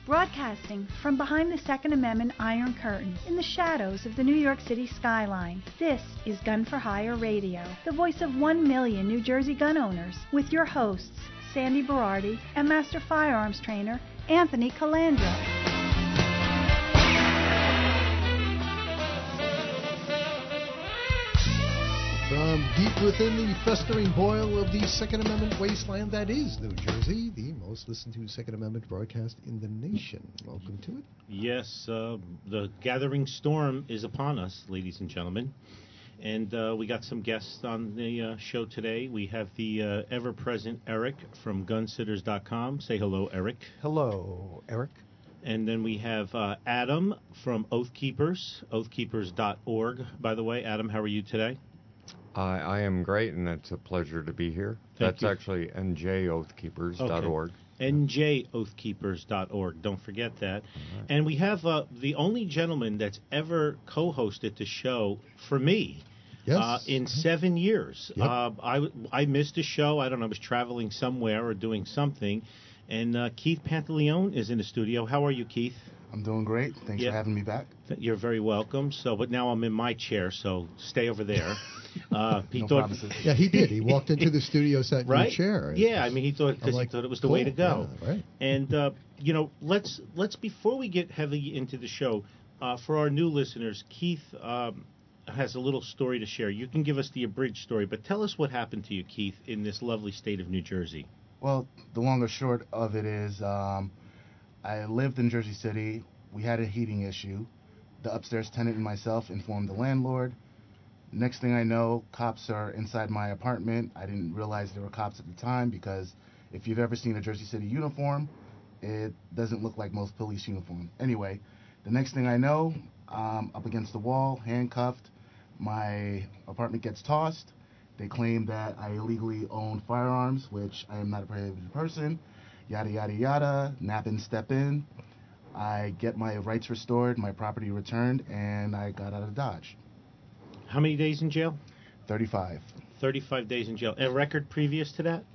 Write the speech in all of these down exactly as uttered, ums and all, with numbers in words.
Broadcasting from behind the Second Amendment Iron Curtain in the shadows of the New York City skyline, this is Gun for Hire Radio, the voice of one million New Jersey gun owners, with your hosts, Sandy Berardi and Master Firearms Trainer Anthony Calandra. From deep within the festering boil of the Second Amendment wasteland that is New Jersey, the most listened to Second Amendment broadcast in the nation. Welcome to it. Yes, uh, the gathering storm is upon us, ladies and gentlemen. And uh, we got some guests on the uh, show today. We have the uh, ever-present Eric from gun sitters dot com. Say hello, Eric. Hello, Eric. And then we have uh, Adam from Oath Keepers, oath keepers dot org. By the way, Adam, how are you today? I, I am great, and it's a pleasure to be here. Thank That's you. actually N J oath keepers dot org. Okay. N J oath keepers dot org. Don't forget that. Right. And we have uh, the only gentleman that's ever co-hosted the show for me yes. uh, in seven years. Yep. Uh, I, I missed a show. I don't know. I was traveling somewhere or doing something. And uh, Keith Pantaleone is in the studio. How are you, Keith? I'm doing great. Thanks yeah. for having me back. You're very welcome. So, but now I'm in my chair, so stay over there. Uh, he no thought, promises. Yeah, he did. He walked into the studio, sat in right? your chair. Yeah, was, I mean, he thought because like, he thought it was the cool. way to go. Yeah, right. And uh, you know, let's let's before we get heavily into the show, uh, for our new listeners, Keith um, has a little story to share. You can give us the abridged story, but tell us what happened to you, Keith, in this lovely state of New Jersey. Well, the long or short of it is, um, I lived in Jersey City. We had a heating issue. The upstairs tenant and myself informed the landlord. Next thing I know, cops are inside my apartment. I didn't realize there were cops at the time because if you've ever seen a Jersey City uniform, it doesn't look like most police uniform. Anyway, the next thing I know, I'm up against the wall, handcuffed. My apartment gets tossed. They claim that I illegally own firearms, which I am not a prohibited person. Yada, yada, yada. Nap and step in. I get my rights restored, my property returned, and I got out of Dodge. How many days in jail? thirty-five. thirty-five days in jail. A record previous to that?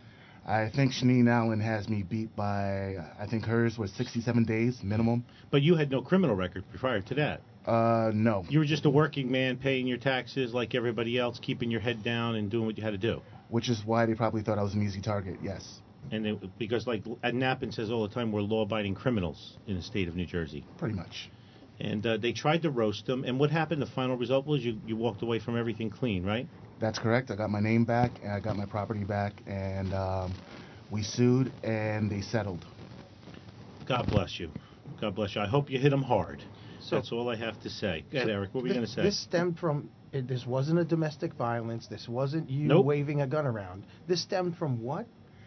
I think Shaneen Allen has me beat by, I think hers was sixty-seven days minimum. But you had no criminal record prior to that. Uh, no. You were just a working man paying your taxes like everybody else, keeping your head down and doing what you had to do. Which is why they probably thought I was an easy target, yes. And they, because, like, Nappin says all the time, we're law-abiding criminals in the state of New Jersey. Pretty much. And uh, they tried to roast them. And what happened? The final result was you, you walked away from everything clean, right? That's correct. I got my name back, and I got my property back, and um, we sued, and they settled. God bless you. God bless you. I hope you hit them hard. So, that's all I have to say. Go ahead, so Eric. What were th- you going to say? This stemmed from, it, this wasn't a domestic violence. This wasn't you nope. waving a gun around. This stemmed from what?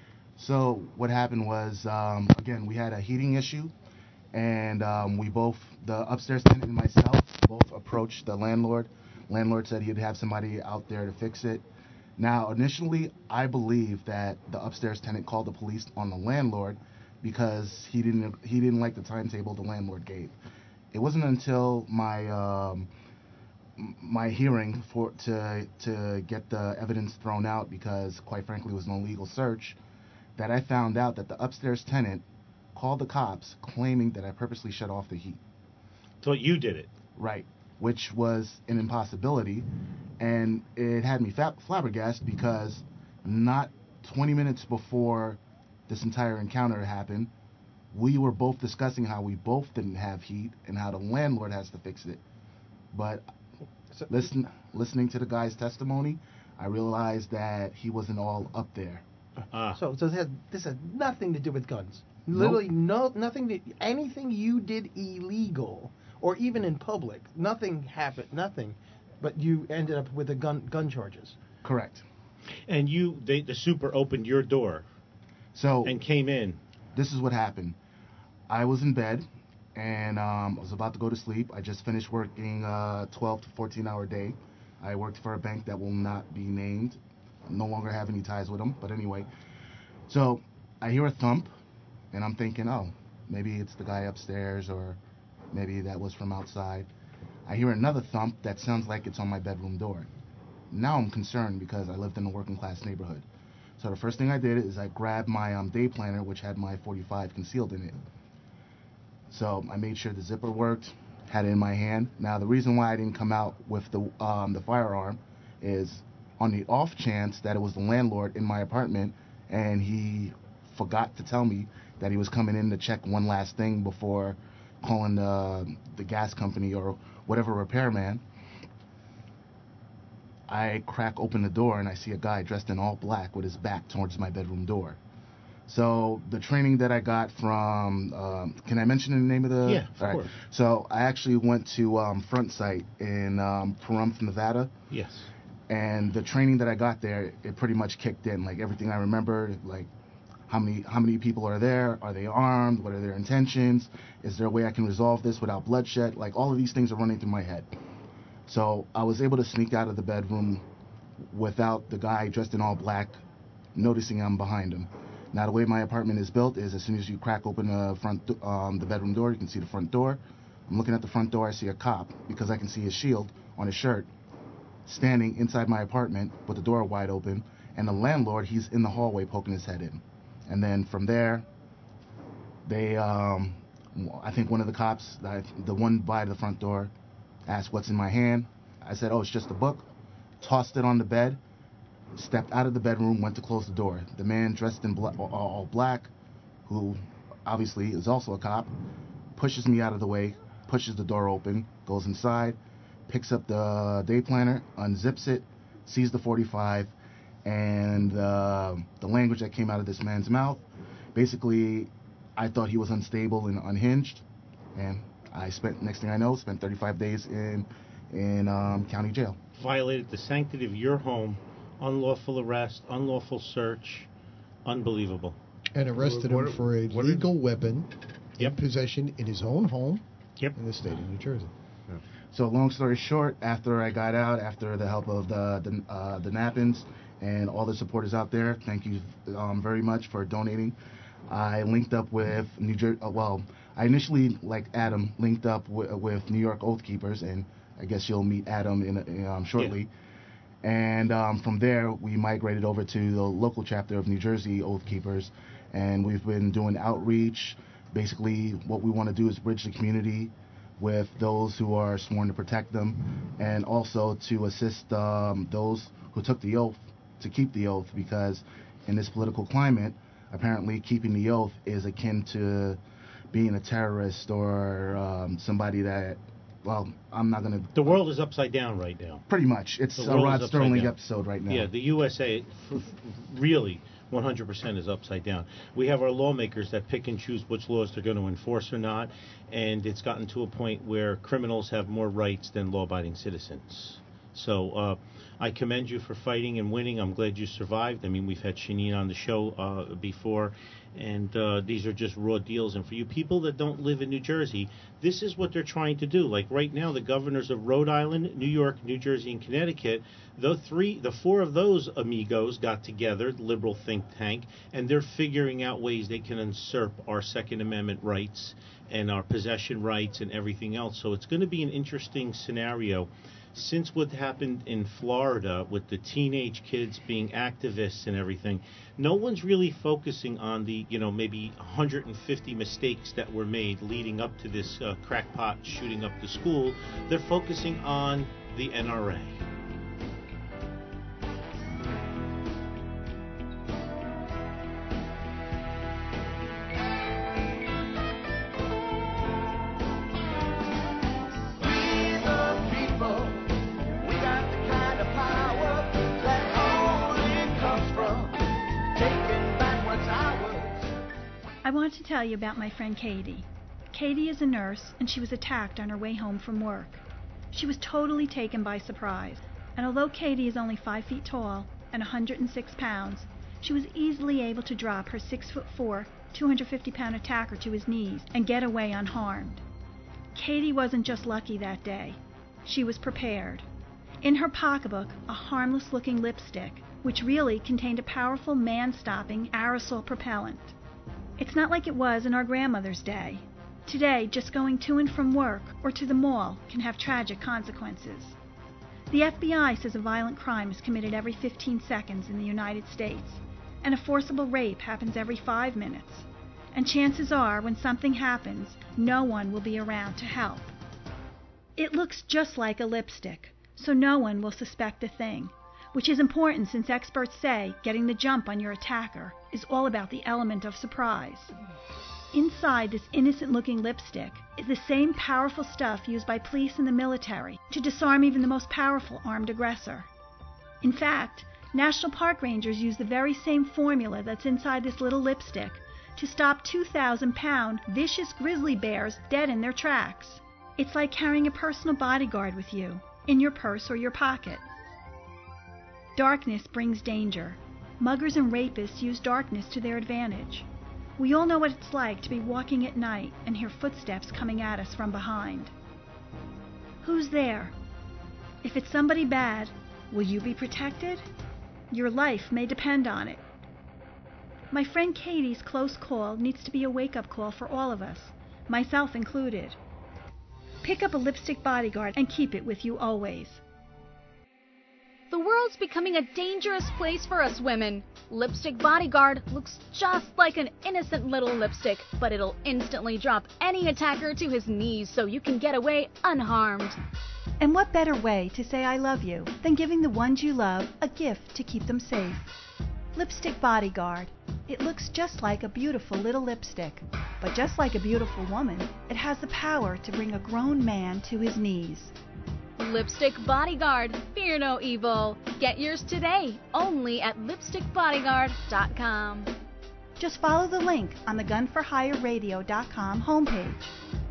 So what happened was, um, again, we had a heating issue, and um, we both, the upstairs tenant and myself, both approached the landlord. Landlord said he'd have somebody out there to fix it. Now, initially, I believe that the upstairs tenant called the police on the landlord because he didn't he didn't like the timetable the landlord gave. It wasn't until my um, my hearing for to to get the evidence thrown out, because quite frankly it was an illegal search, that I found out that the upstairs tenant called the cops claiming that I purposely shut off the heat. So you did it. Right, which was an impossibility, and it had me fa- flabbergasted because not twenty minutes before this entire encounter happened, we were both discussing how we both didn't have heat and how the landlord has to fix it. But so, listen, listening to the guy's testimony, I realized that he wasn't all up there. Uh, so so this had, this had nothing to do with guns. Literally nope. no nothing to, anything you did illegal or even in public, nothing happened, nothing. But you ended up with the gun gun charges. Correct. And you, they, the super opened your door. So and came in. This is what happened. I was in bed, and um, I was about to go to sleep. I just finished working a twelve to fourteen hour day. I worked for a bank that will not be named. No longer have any ties with them. But anyway, so I hear a thump, and I'm thinking, oh, maybe it's the guy upstairs, or maybe that was from outside. I hear another thump that sounds like it's on my bedroom door. Now I'm concerned because I lived in a working class neighborhood. So the first thing I did is I grabbed my um, day planner, which had my forty-five concealed in it. So I made sure the zipper worked, had it in my hand. Now the reason why I didn't come out with the um, the firearm is on the off chance that it was the landlord in my apartment and he forgot to tell me that he was coming in to check one last thing before calling the the gas company or whatever repairman. I crack open the door and I see a guy dressed in all black with his back towards my bedroom door. So the training that I got from, um, can I mention the name of the? Yeah, of all right. course. So I actually went to um, Front Sight in um, Pahrump, Nevada. Yes. And the training that I got there, it pretty much kicked in. Like everything I remember, like how many how many people are there? Are they armed? What are their intentions? Is there a way I can resolve this without bloodshed? Like all of these things are running through my head. So I was able to sneak out of the bedroom without the guy dressed in all black noticing I'm behind him. Now the way my apartment is built is as soon as you crack open the front, um, the bedroom door, you can see the front door. I'm looking at the front door, I see a cop because I can see his shield on his shirt, standing inside my apartment with the door wide open, and the landlord, he's in the hallway poking his head in. And then from there, they, um, I think one of the cops, the one by the front door, asked what's in my hand. I said, oh, it's just a book. Tossed it on the bed, stepped out of the bedroom, went to close the door. The man dressed in bla- all black, who obviously is also a cop, pushes me out of the way, pushes the door open, goes inside, picks up the day planner, unzips it, sees the forty-five, and uh, the language that came out of this man's mouth. Basically, I thought he was unstable and unhinged, and I spent, next thing I know, spent thirty-five days in in um, county jail. Violated the sanctity of your home, unlawful arrest, unlawful search, unbelievable. And arrested What- him for a what legal weapon Yep. in possession in his own home Yep. in the state of New Jersey. So long story short, after I got out, after the help of the the, uh, the Nappins and all the supporters out there, thank you um, very much for donating. I linked up with New Jersey. Uh, well, I initially, like Adam, linked up w- with New York Oath Keepers, and I guess you'll meet Adam in, in um, shortly. Yeah. And um, from there, we migrated over to the local chapter of New Jersey Oath Keepers, and we've been doing outreach. Basically, what we want to do is bridge the community with those who are sworn to protect them, and also to assist um, those who took the oath to keep the oath, because in this political climate, apparently keeping the oath is akin to being a terrorist or um, somebody that, well, I'm not going to... The world is upside down right now. Pretty much. It's The a world Rod is upside Sterling down. episode right now. Yeah, the U S A f- really one hundred percent is upside down. We have our lawmakers that pick and choose which laws they're going to enforce or not, and it's gotten to a point where criminals have more rights than law-abiding citizens. So uh, I commend you for fighting and winning. I'm glad you survived. I mean, we've had Shanine on the show uh, before, and uh, these are just raw deals. And for you people that don't live in New Jersey, this is what they're trying to do. Like right now, the governors of Rhode Island, New York, New Jersey, and Connecticut, the three, the four of those amigos got together, the liberal think tank, and they're figuring out ways they can usurp our Second Amendment rights and our possession rights and everything else. So it's going to be an interesting scenario. Since what happened in Florida with the teenage kids being activists and everything, no one's really focusing on the, you know, maybe one hundred fifty mistakes that were made leading up to this uh, crackpot shooting up the school. They're focusing on the N R A. I want to tell you about my friend Katie. Katie is a nurse, and she was attacked on her way home from work. She was totally taken by surprise, and although Katie is only five feet tall and one hundred six pounds, she was easily able to drop her six foot four, two hundred fifty pound attacker to his knees and get away unharmed. Katie wasn't just lucky that day. She was prepared. In her pocketbook, a harmless-looking lipstick, which really contained a powerful man-stopping aerosol propellant. It's not like it was in our grandmother's day. Today, just going to and from work or to the mall can have tragic consequences. The F B I says a violent crime is committed every fifteen seconds in the United States, and a forcible rape happens every five minutes. and chances are when something happens, no one will be around to help. It looks just like a lipstick, so no one will suspect a thing, which is important since experts say getting the jump on your attacker is all about the element of surprise. Inside this innocent-looking lipstick is the same powerful stuff used by police and the military to disarm even the most powerful armed aggressor. In fact, National Park Rangers use the very same formula that's inside this little lipstick to stop two thousand pound vicious grizzly bears dead in their tracks. It's like carrying a personal bodyguard with you, in your purse or your pocket. Darkness brings danger. Muggers and rapists use darkness to their advantage. We all know what it's like to be walking at night and hear footsteps coming at us from behind. Who's there? If it's somebody bad, will you be protected? Your life may depend on it. My friend Katie's close call needs to be a wake-up call for all of us, myself included. Pick up a lipstick bodyguard and keep it with you always. The world's becoming a dangerous place for us women. Lipstick Bodyguard looks just like an innocent little lipstick, but it'll instantly drop any attacker to his knees so you can get away unharmed. And what better way to say I love you than giving the ones you love a gift to keep them safe? Lipstick Bodyguard. It looks just like a beautiful little lipstick, but just like a beautiful woman, it has the power to bring a grown man to his knees. Lipstick Bodyguard. Fear no evil. Get yours today, only at lipstick bodyguard dot com. Just follow the link on the gun for hire radio dot com homepage.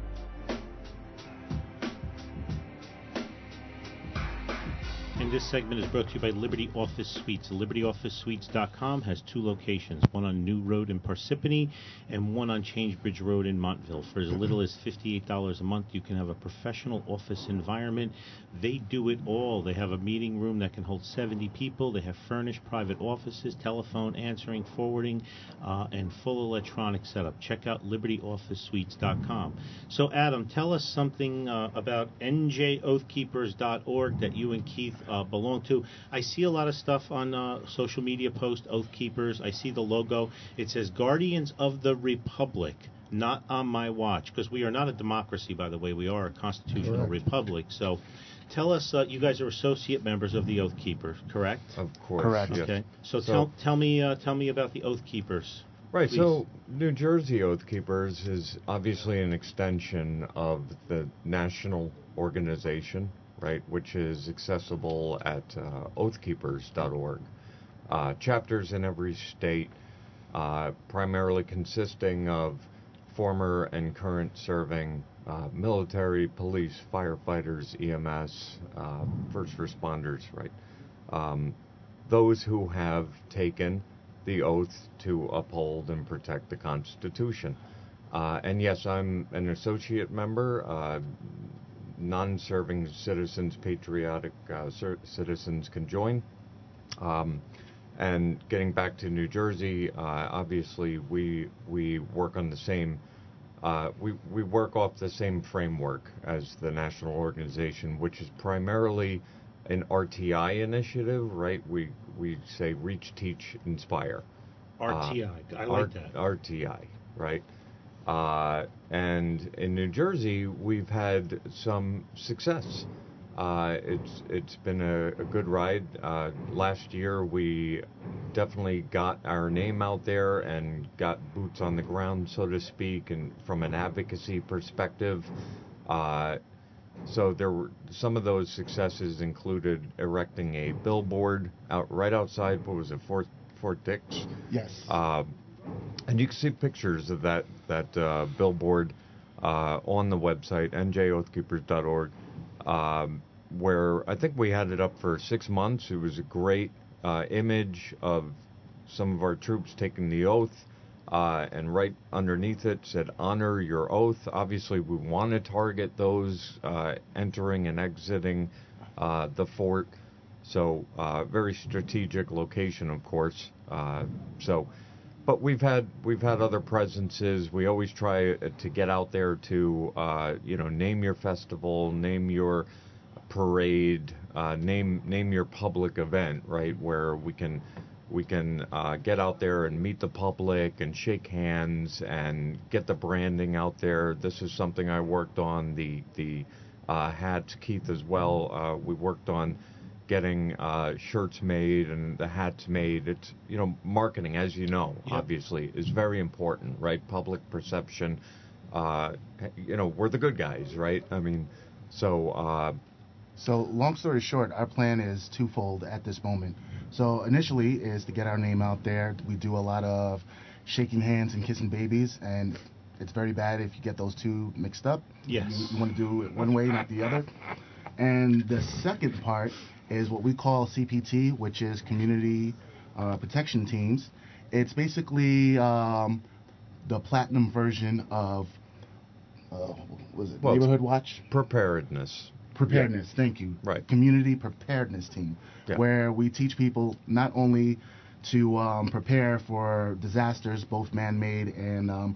And this segment is brought to you by Liberty Office Suites. Liberty Office Suites dot com has two locations, one on New Road in Parsippany and one on Changebridge Road in Montville. For as little as fifty-eight dollars a month, you can have a professional office environment. They do it all. They have a meeting room that can hold seventy people. They have furnished private offices, telephone, answering, forwarding, uh, and full electronic setup. Check out Liberty Office Suites dot com. So, Adam, tell us something uh, about N J Oath Keepers dot org that you and Keith Uh, belong to. I see a lot of stuff on uh, social media posts, Oath Keepers. I see the logo. It says Guardians of the Republic, not on my watch, because we are not a democracy, by the way. We are a constitutional Correct. republic. So tell us, uh, you guys are associate members of the Oath Keepers, correct? Of course. Correct. yes. Okay. So, So- tell tell me uh, tell me about the Oath Keepers. Right, Please. so New Jersey Oath Keepers is obviously an extension of the national organization, right, which is accessible at uh, oath keepers dot org. Uh, chapters in every state, uh, primarily consisting of former and current serving uh, military, police, firefighters, E M S, uh, first responders, right? Um, those who have taken the oath to uphold and protect the Constitution. Uh, and yes, I'm an associate member. Uh, non-serving citizens, patriotic uh, cer- citizens can join. Um, and getting back to New Jersey, uh, obviously we we work on the same. Uh, we we work off the same framework as the national organization, which is primarily an R T I initiative, right? We we say reach, teach, inspire. R T I. Uh, I like R- that. R T I, right? Uh, and in New Jersey, we've had some success. Uh, it's it's been a, a good ride. Uh, last year, we definitely got our name out there and got boots on the ground, so to speak, and from an advocacy perspective. Uh, so there were some of those successes included erecting a billboard out right outside. What was it, Fort Fort Dix? Yes. Uh, and you can see pictures of that that uh, billboard uh, on the website N J Oath Keepers dot org, um, where I think we had it up for six months. It was a great uh, image of some of our troops taking the oath, uh, and right underneath it said "Honor your oath." Obviously, we want to target those uh, entering and exiting uh, the fort. So, uh, very strategic location, of course. Uh, so. But we've had we've had other presences. We always try to get out there to uh, you know name your festival, name your parade, uh, name name your public event, right? Where we can we can uh, get out there and meet the public and shake hands and get the branding out there. This is something I worked on, the the uh, hats, Keith as well. Uh, we worked on getting uh, shirts made and the hats made. It's, you know, marketing, as you know, Yep. obviously, is very important, right? Public perception. Uh, you know, we're the good guys, right? I mean, so... Uh, So, long story short, our plan is twofold at this moment. So, initially is to get our name out there. We do a lot of shaking hands and kissing babies, and it's very bad if you get those two mixed up. Yes. You, you want to do it one way, not the other. And the second part is what we call C P T, which is Community uh, Protection Teams. It's basically um, the platinum version of, uh, what was it, Well, Neighborhood Watch? preparedness. Preparedness, thank you. Right. Community preparedness team, Yeah. where we teach people not only to um, prepare for disasters, both man-made and um,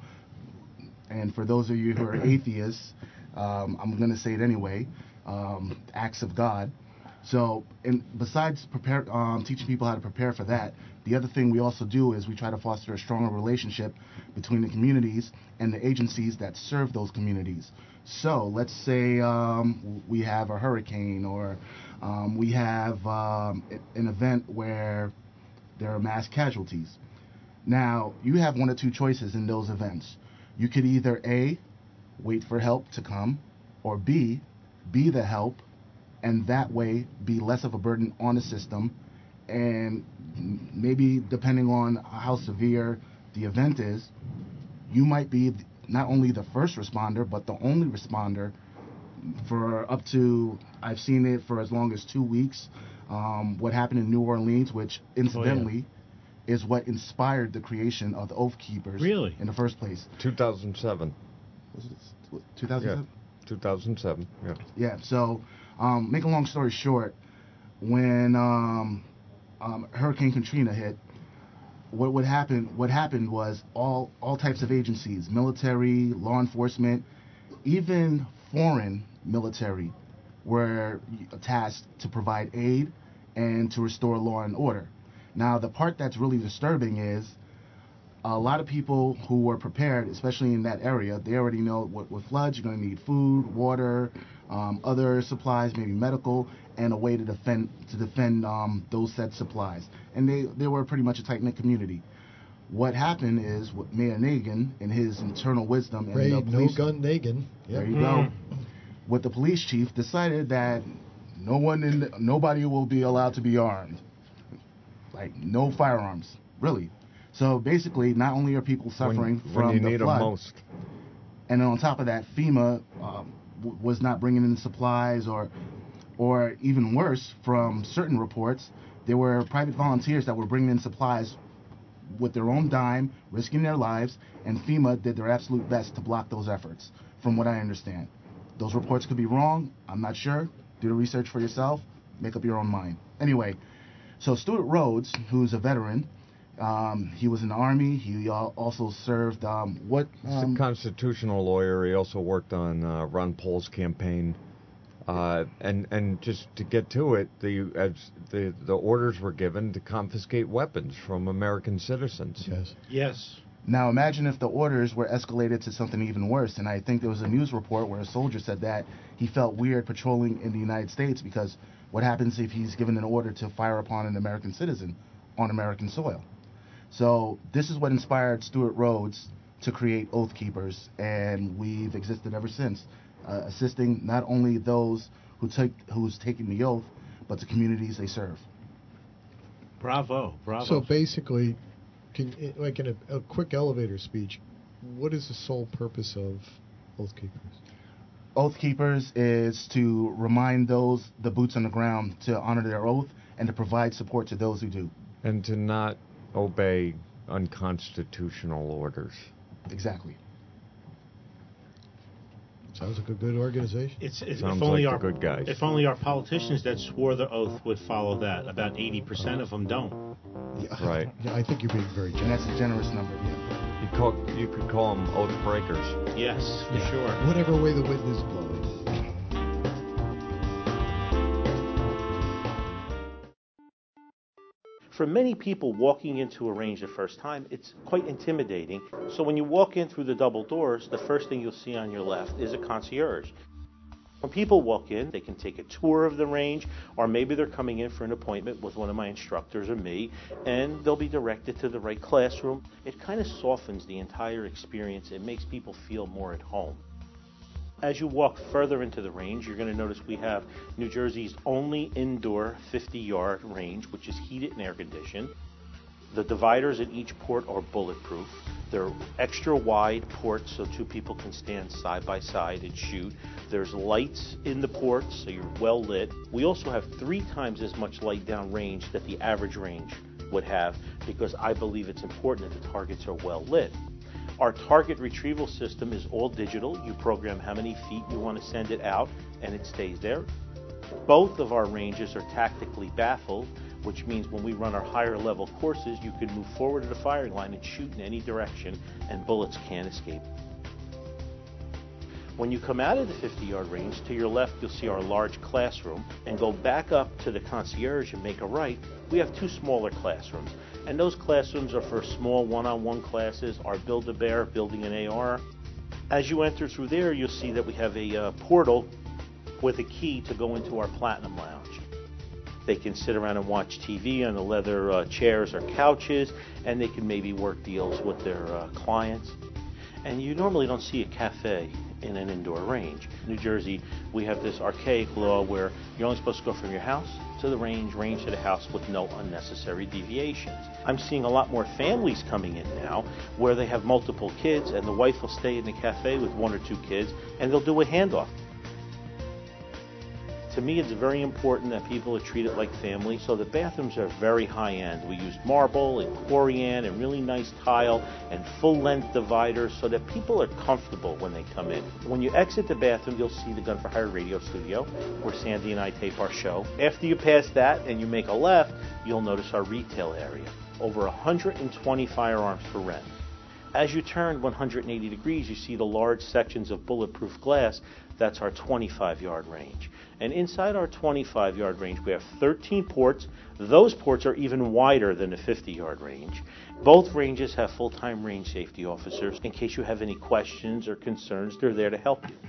and for those of you who are atheists, um, I'm going to say it anyway, um, acts of God. So, and besides prepare, um, teaching people how to prepare for that, the other thing we also do is we try to foster a stronger relationship between the communities and the agencies that serve those communities. So, let's say um, we have a hurricane, or um, we have um, an event where there are mass casualties. Now, you have one or two choices in those events. You could either A, wait for help to come, or B, be the help, and that way be less of a burden on the system, and maybe depending on how severe the event is, you might be not only the first responder, but the only responder for up to, I've seen it for as long as two weeks. Um, what happened in New Orleans, which incidentally is what inspired the creation of the Oath Keepers Really? in the first place. two thousand seven. Was it two thousand seven? Yeah. two thousand seven, yeah. Yeah, so um, make a long story short, when um, um, Hurricane Katrina hit, what would happen? What happened was all all types of agencies, military, law enforcement, even foreign military, were tasked to provide aid and to restore law and order. Now, the part that's really disturbing is a lot of people who were prepared, especially in that area, they already know what with floods you're going to need food, water, um, other supplies, maybe medical, and a way to defend to defend um, those said supplies. And they, they were pretty much a tight-knit community. What happened is, with Mayor Nagin, in his internal wisdom, and Ray the No police, Gun Nagin. Yep. there you go, with the police chief, decided that no one in the, nobody will be allowed to be armed, like no firearms, really. So basically, not only are people suffering when, from when you the need flood, them most. and then on top of that, FEMA um, w- was not bringing in supplies, or, or even worse, from certain reports, there were private volunteers that were bringing in supplies with their own dime, risking their lives, and FEMA did their absolute best to block those efforts, from what I understand. Those reports could be wrong. I'm not sure. Do the research for yourself. Make up your own mind. Anyway, so Stuart Rhodes, who's a veteran, um, he was in the Army. He al- also served, um, what? He's Um, a constitutional lawyer. He also worked on uh, Ron Paul's campaign. Uh, and and just to get to it, the as the the orders were given to confiscate weapons from American citizens. Yes. Yes. Now imagine if the orders were escalated to something even worse. And I think there was a news report where a soldier said that he felt weird patrolling in the United States, because what happens if he's given an order to fire upon an American citizen on American soil? So this is what inspired Stuart Rhodes to create Oath Keepers, and we've existed ever since, uh, assisting not only those who take who's taking the oath, but the communities they serve. Bravo. Bravo. So basically, can like in a, a quick elevator speech, what is the sole purpose of Oath Keepers? Oath Keepers is to remind those, the boots on the ground, to honor their oath and to provide support to those who do. And to not obey unconstitutional orders. Exactly. Sounds like a good organization. It's, it's Sounds if only like our the good guys. if only our politicians that swore the oath would follow that. About eighty percent of them don't. Yeah, Right. Yeah, I think you're being very And generous. that's a generous number. Yeah. You call you could call them oath breakers. Yes, for Yeah. sure. Whatever way the wind is blowing. For for many people walking into a range the first time, it's quite intimidating. So when you walk in through the double doors, the first thing you'll see on your left is a concierge. When people walk in, they can take a tour of the range, or maybe they're coming in for an appointment with one of my instructors or me, and they'll be directed to the right classroom. It kind of softens the entire experience. It makes people feel more at home. As you walk further into the range, you're going to notice we have New Jersey's only indoor fifty-yard range, which is heated and air-conditioned. The dividers at each port are bulletproof. They're extra wide ports so two people can stand side by side and shoot. There's lights in the ports, so you're well lit. We also have three times as much light down range that the average range would have, because I believe it's important that the targets are well lit. Our target retrieval system is all digital. You program how many feet you want to send it out, and it stays there. Both of our ranges are tactically baffled, which means when we run our higher level courses, you can move forward to the firing line and shoot in any direction, and bullets can't escape. When you come out of the fifty-yard range, to your left you'll see our large classroom, and go back up to the concierge and make a right. We have two smaller classrooms, and those classrooms are for small one-on-one classes, our Build-A-Bear, building an A R. As you enter through there, you'll see that we have a uh, portal with a key to go into our Platinum Lounge. They can sit around and watch T V on the leather uh, chairs or couches, and they can maybe work deals with their uh, clients. And you normally don't see a cafe in an indoor range. In New Jersey, we have this archaic law where you're only supposed to go from your house to the range, range to the house, with no unnecessary deviations. I'm seeing a lot more families coming in now where they have multiple kids, and the wife will stay in the cafe with one or two kids, and they'll do a handoff. To me, it's very important that people are treated like family, so the bathrooms are very high-end. We use marble and corian and really nice tile and full-length dividers so that people are comfortable when they come in. When you exit the bathroom, you'll see the Gun for Hire radio studio, where Sandy and I tape our show. After you pass that and you make a left, you'll notice our retail area. Over one hundred twenty firearms for rent. As you turn one hundred eighty degrees, you see the large sections of bulletproof glass. That's our twenty-five-yard range. And inside our twenty-five-yard range, we have thirteen ports. Those ports are even wider than the fifty-yard range. Both ranges have full-time range safety officers. In case you have any questions or concerns, they're there to help you.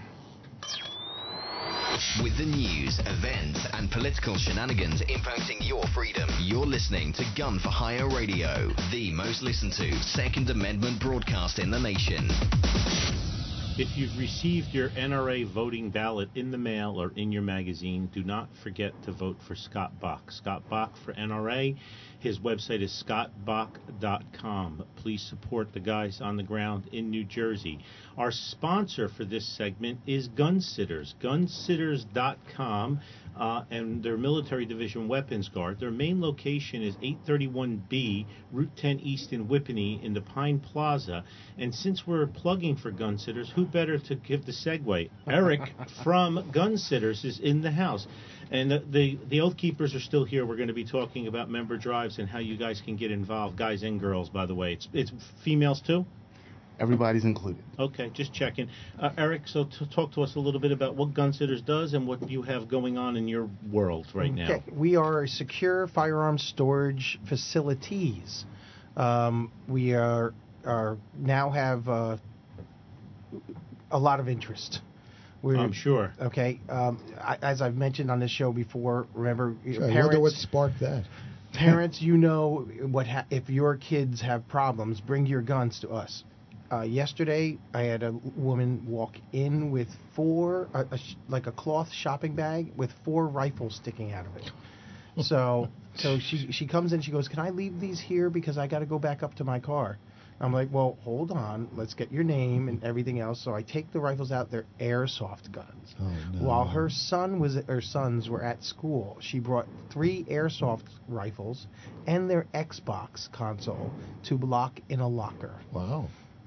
With the news, events, and political shenanigans impacting your freedom, you're listening to Gun for Hire Radio, the most listened to Second Amendment broadcast in the nation. If you've received your N R A voting ballot in the mail or in your magazine, do not forget to vote for Scott Bach. Scott Bach for N R A. His website is scott bach dot com. Please support the guys on the ground in New Jersey. Our sponsor for this segment is Gun Sitters, gun sitters dot com, uh, and their military division weapons guard. Their main location is eight thirty-one B, Route ten East in Whippany in the Pine Plaza. And since we're plugging for Gun Sitters, who better to give the segue? Eric from Gun Sitters is in the house. And the, the, the Oath Keepers are still here. We're going to be talking about member drives and how you guys can get involved. Guys and girls, by the way. It's, it's females too? Everybody's included. Okay, just checking. Uh, Eric, so to talk to us a little bit about what Gun Sitters does and what you have going on in your world right now. Okay, we are secure firearms storage facilities. Um, we are, are now have uh, a lot of interest. We're, I'm sure. Okay, um, I, as I've mentioned on this show before, remember, Sure, parents, I wonder what sparked that. Parents, you know what ha- if your kids have problems, bring your guns to us. Uh, yesterday, I had a woman walk in with four, a, a sh- like a cloth shopping bag with four rifles sticking out of it. So, so she she comes in, she goes, "Can I leave these here because I got to go back up to my car?" I'm like, "Well, hold on, let's get your name and everything else." So I take the rifles out; they're airsoft guns. Oh, no. While her son was, her sons were at school, she brought three airsoft rifles and their Xbox console to lock in a locker. Wow.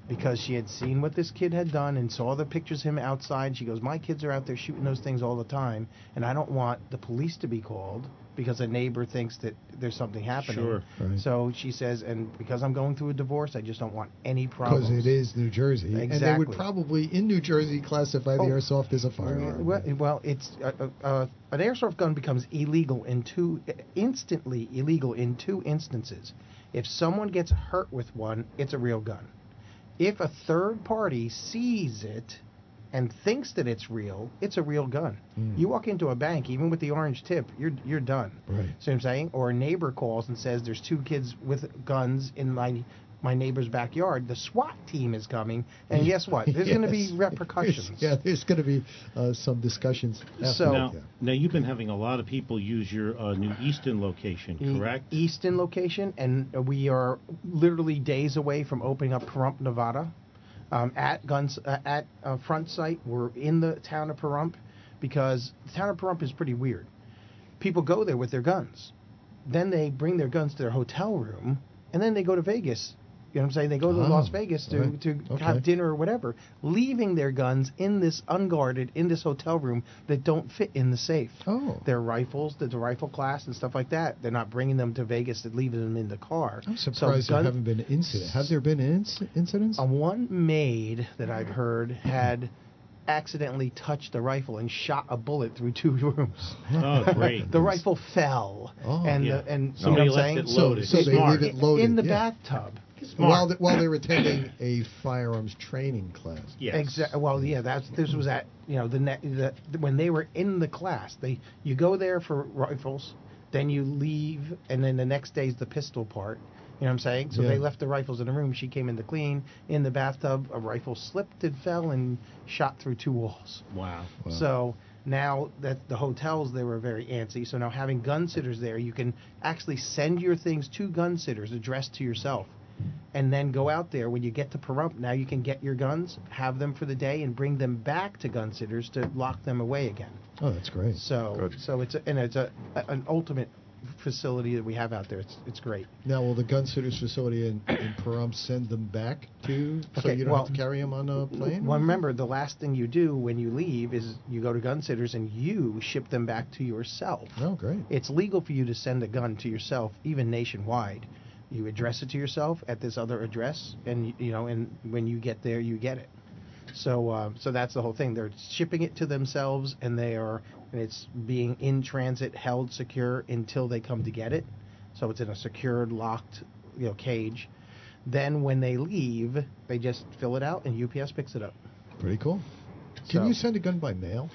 because she had seen what this kid had done and saw the pictures of him outside. She goes, my kids are out there shooting those things all the time, and I don't want the police to be called because a neighbor thinks that there's something happening. Sure. Right. So she says, and because I'm going through a divorce, I just don't want any problems. Because it is New Jersey. And they would Exactly. probably, in New Jersey, classify the Oh. airsoft as a firearm. Well, well it's uh, uh, uh, an airsoft gun becomes illegal in two, instantly illegal in two instances. If someone gets hurt with one, it's a real gun. If a third party sees it and thinks that it's real, it's a real gun. Mm. You walk into a bank, even with the orange tip, you're you're done. Right. See what I'm saying? Or a neighbor calls and says, "There's two kids with guns in my my neighbor's backyard." The SWAT team is coming, and guess what? There's going to be Yes. repercussions. Yeah, there's going to be uh, some discussions. So- Now, Yeah. now you've been having a lot of people use your uh, new Easton location, E- correct? Easton location, and we are literally days away from opening up Pahrump, Nevada. Um, at guns uh, at uh, front site, we're in the town of Pahrump because the town of Pahrump is pretty weird. People go there with their guns, then they bring their guns to their hotel room, and then they go to Vegas. You know what I'm saying? They go to Oh, Las Vegas to, right. to Okay. have dinner or whatever, leaving their guns in this unguarded, in this hotel room that don't fit in the safe. Oh. Their rifles, the, the rifle class and stuff like that, they're not bringing them to Vegas and leaving them in the car. I'm surprised so there gun- haven't been incidents. Have there been inc- incidents? A one maid that I'd heard had accidentally touched the rifle and shot a bullet through two rooms. Oh, great. The rifle fell, Oh. and Yeah. the, and so Somebody you know what left I'm it saying? loaded. So- so they Smart. leave it loaded, in the yeah. bathtub. Smart. While, they, while they were attending a firearms training class. Yes. Exactly. Well, yeah, that's this was at you know the, ne- the when they were in the class. They you go there for rifles, then you leave, and then the next day's the pistol part. You know what I'm saying? So Yeah. they left the rifles in the room. She came in to clean. In the bathtub, a rifle slipped and fell and shot through two walls. Wow. Wow. So now that the hotels, they were very antsy. So now having gun sitters there, you can actually send your things to gun sitters addressed to yourself. And then go out there when you get to Pahrump. Now you can get your guns, have them for the day, and bring them back to gun sitters to lock them away again. Oh, that's great. So, Good. so it's a, and it's a, a an ultimate facility that we have out there. It's it's great. Now, will the gun sitters facility in, in Pahrump send them back to, so Okay, you don't well, have to carry them on a plane? Well, remember, the last thing you do when you leave is you go to gun sitters and you ship them back to yourself. Oh, great. It's legal for you to send a gun to yourself, even nationwide. You address it to yourself at this other address, and you know, and when you get there, you get it. So, uh, so that's the whole thing. They're shipping it to themselves, and they are, and it's being in transit, held secure until they come to get it. So it's in a secured, locked, you know, cage. Then when they leave, they just fill it out, and U P S picks it up. Pretty cool. Can So- you send a gun by mail?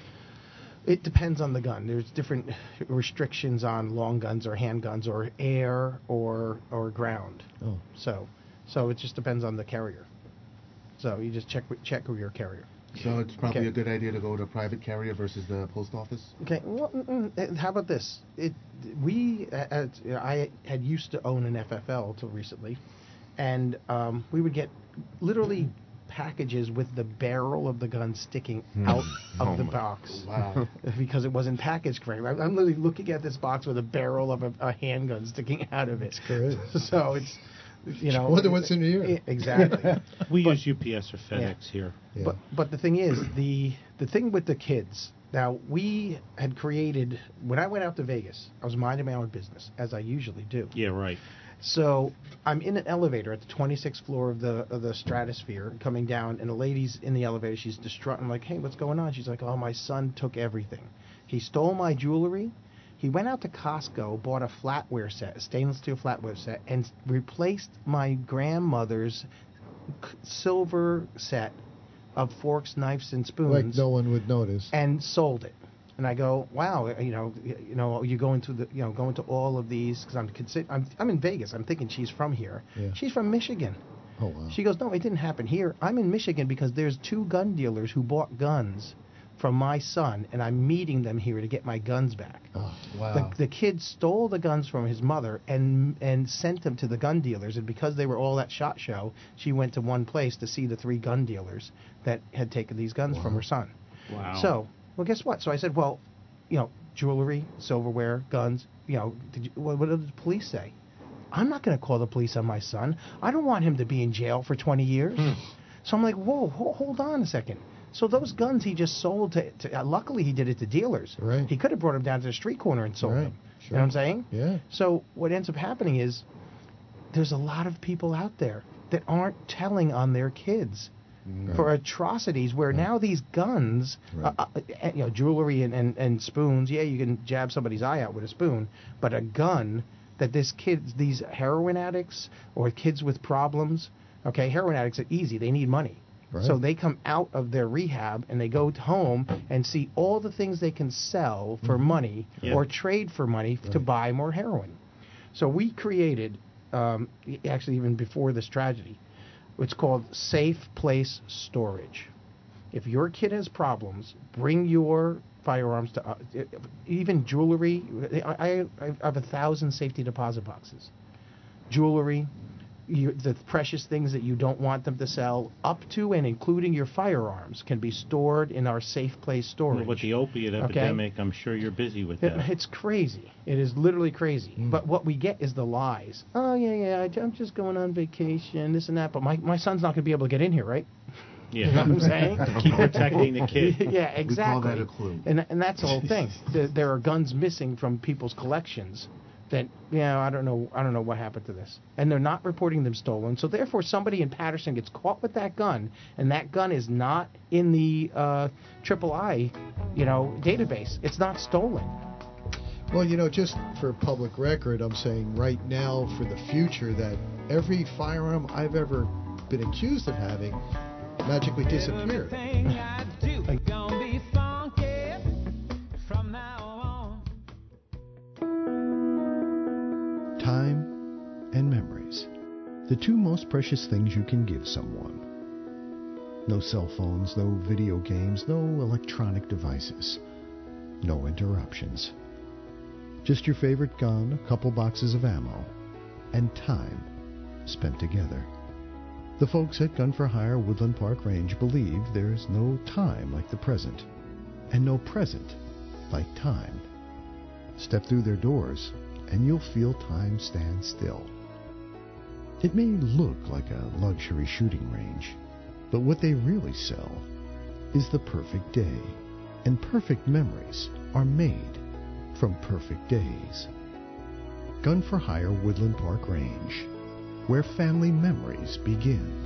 It depends on the gun. There's different restrictions on long guns or handguns or air or or ground. Oh. So, so it just depends on the carrier. So you just check with, check with your carrier. So it's probably Okay. a good idea to go to private carrier versus the post office. Okay. Well, mm, mm, eh, how about this? It we uh, uh, I had used to own an F F L till recently, and um, we would get literally packages with the barrel of the gun sticking out of Oh the my- box. Wow. Because it wasn't packaged correctly. I'm I'm literally looking at this box with a barrel of a, a handgun sticking out of it. Great. So it's, you know. Wonder what's in here. I- Exactly. We But- use U P S or FedEx here. Yeah. But but the thing is, the the thing with the kids. Now we had created when I went out to Vegas, I was minding my own business as I usually do. Yeah, right. So I'm in an elevator at the twenty-sixth floor of the of the Stratosphere, coming down, and a lady's in the elevator. She's distraught. I'm like, hey, what's going on? She's like, oh, my son took everything. He stole my jewelry. He went out to Costco, bought a flatware set, a stainless steel flatware set, and replaced my grandmother's c- silver set of forks, knives, and spoons, Like no one would notice. and sold it. And I go, wow, you know, y- you know, you go into the, you know, go into all of these because I'm consider, I'm, I'm in Vegas. I'm thinking she's from here. Yeah. She's from Michigan. Oh, wow. She goes, no, it didn't happen here. I'm in Michigan because there's two gun dealers who bought guns from my son, and I'm meeting them here to get my guns back. Oh, Wow. The, the kid stole the guns from his mother and and sent them to the gun dealers, and because they were all at SHOT Show, she went to one place to see the three gun dealers that had taken these guns from Wow. her son. Wow. So, well, guess what? So I said, well, you know, jewelry, silverware, guns. You know, did you, what, what did the police say? I'm not going to call the police on my son. I don't want him to be in jail for twenty years. So I'm like, whoa, ho- hold on a second. So those guns he just sold to, to uh, luckily he did it to dealers. Right. He could have brought them down to the street corner and sold Right. them. Sure. You know what I'm saying? Yeah. So what ends up happening is there's a lot of people out there that aren't telling on their kids Right. for atrocities where now these guns, Right. uh, uh, you know, jewelry and, and, and spoons, yeah, you can jab somebody's eye out with a spoon, but a gun that this kids, these heroin addicts or kids with problems, okay, heroin addicts are easy, they need money. Right. So they come out of their rehab and they go home and see all the things they can sell for money Yeah. or trade for money to Right. buy more heroin. So we created, um, actually even before this tragedy, it's called Safe Place Storage. If your kid has problems, bring your firearms to us. Even jewelry. I, I, I have a thousand safety deposit boxes. Jewelry, you, the precious things that you don't want them to sell, up to and including your firearms, can be stored in our Safe Place Storage. Well, with the opiate Okay? epidemic, I'm sure you're busy with It- that. It's crazy. It is literally crazy. Mm. But what we get is the lies. Oh, yeah, yeah, I, I'm just going on vacation, this and that. But my, my son's not going to be able to get in here, right? Yeah. You know what I'm saying? Keep protecting the kid. Yeah, exactly. We call that a clue. And, and that's the whole thing. There, there are guns missing from people's collections that, you know, I don't know, I don't know what happened to this. And they're not reporting them stolen. So therefore, somebody in Patterson gets caught with that gun, and that gun is not in the uh, triple I, you know, database. It's not stolen. Well, you know, just for public record, I'm saying right now for the future that every firearm I've ever been accused of having magically disappeared. Time and memories. The two most precious things you can give someone. No cell phones, no video games, no electronic devices. No interruptions. Just your favorite gun, a couple boxes of ammo, and time spent together. The folks at Gun for Hire Woodland Park Range believe there's no time like the present, and no present like time. Step through their doors, and you'll feel time stand still. It may look like a luxury shooting range, but what they really sell is the perfect day, and perfect memories are made from perfect days. Gun for Hire Woodland Park Range, where family memories begin.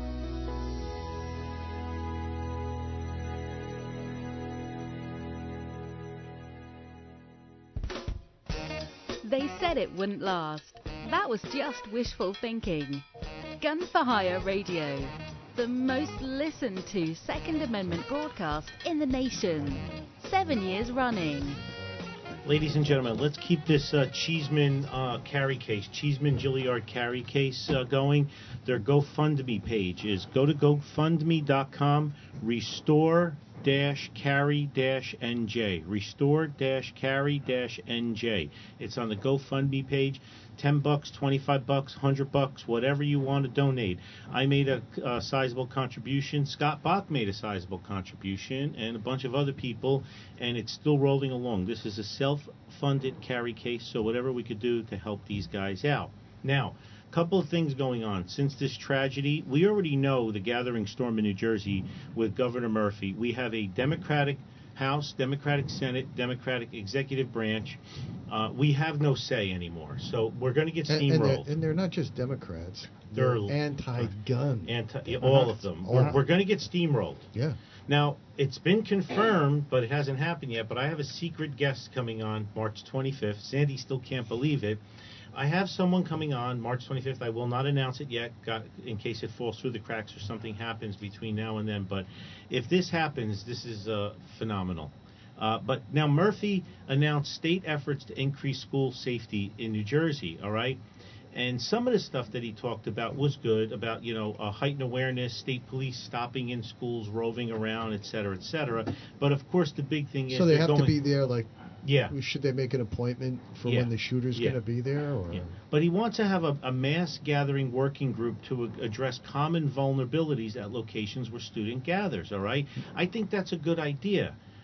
They said it wouldn't last. That was just wishful thinking. Gun for Hire Radio, the most listened to Second Amendment broadcast in the nation. Seven years running. Ladies and gentlemen, let's keep this uh, Cheeseman uh, carry case, Cheeseman Gilliard carry case uh, going. Their GoFundMe page is go to GoFundMe dot com, restore dash carry dash N J. Restore dash carry dash N J. It's on the GoFundMe page. Ten bucks, twenty-five bucks, hundred bucks, whatever you want to donate. I made a, a sizable contribution. Scott Bach made a sizable contribution, and a bunch of other people, and it's still rolling along. This is a self-funded carry case, so whatever we could do to help these guys out. Now, a couple of things going on. Since this tragedy, we already know the gathering storm in New Jersey with Governor Murphy. We have a Democratic House, Democratic Senate, Democratic Executive Branch. Uh, we have no say anymore. So we're going to get And, and, they're, steamrolled. and they're not just Democrats. They're They're anti-gun. Anti, yeah, all of them. All We're, of them. we're going to get steamrolled. Yeah. Now, it's been confirmed, but it hasn't happened yet. But I have a secret guest coming on March twenty-fifth. Sandy still can't believe it. I have someone coming on March twenty-fifth. I will not announce it yet, got, in case it falls through the cracks or something happens between now and then. But if this happens, this is uh, phenomenal. Uh, but now Murphy announced state efforts to increase school safety in New Jersey, all right? And some of the stuff that he talked about was good, about, you know, uh, heightened awareness, state police stopping in schools, roving around, et cetera, et cetera. But, of course, the big thing is So they they're have going, to be there, like, yeah. should they make an appointment for Yeah. when the shooter's Yeah. going to be there? Or Yeah. But he wants to have a, a mass gathering working group to a- address common vulnerabilities at locations where student gathers, all right? I think that's a good idea.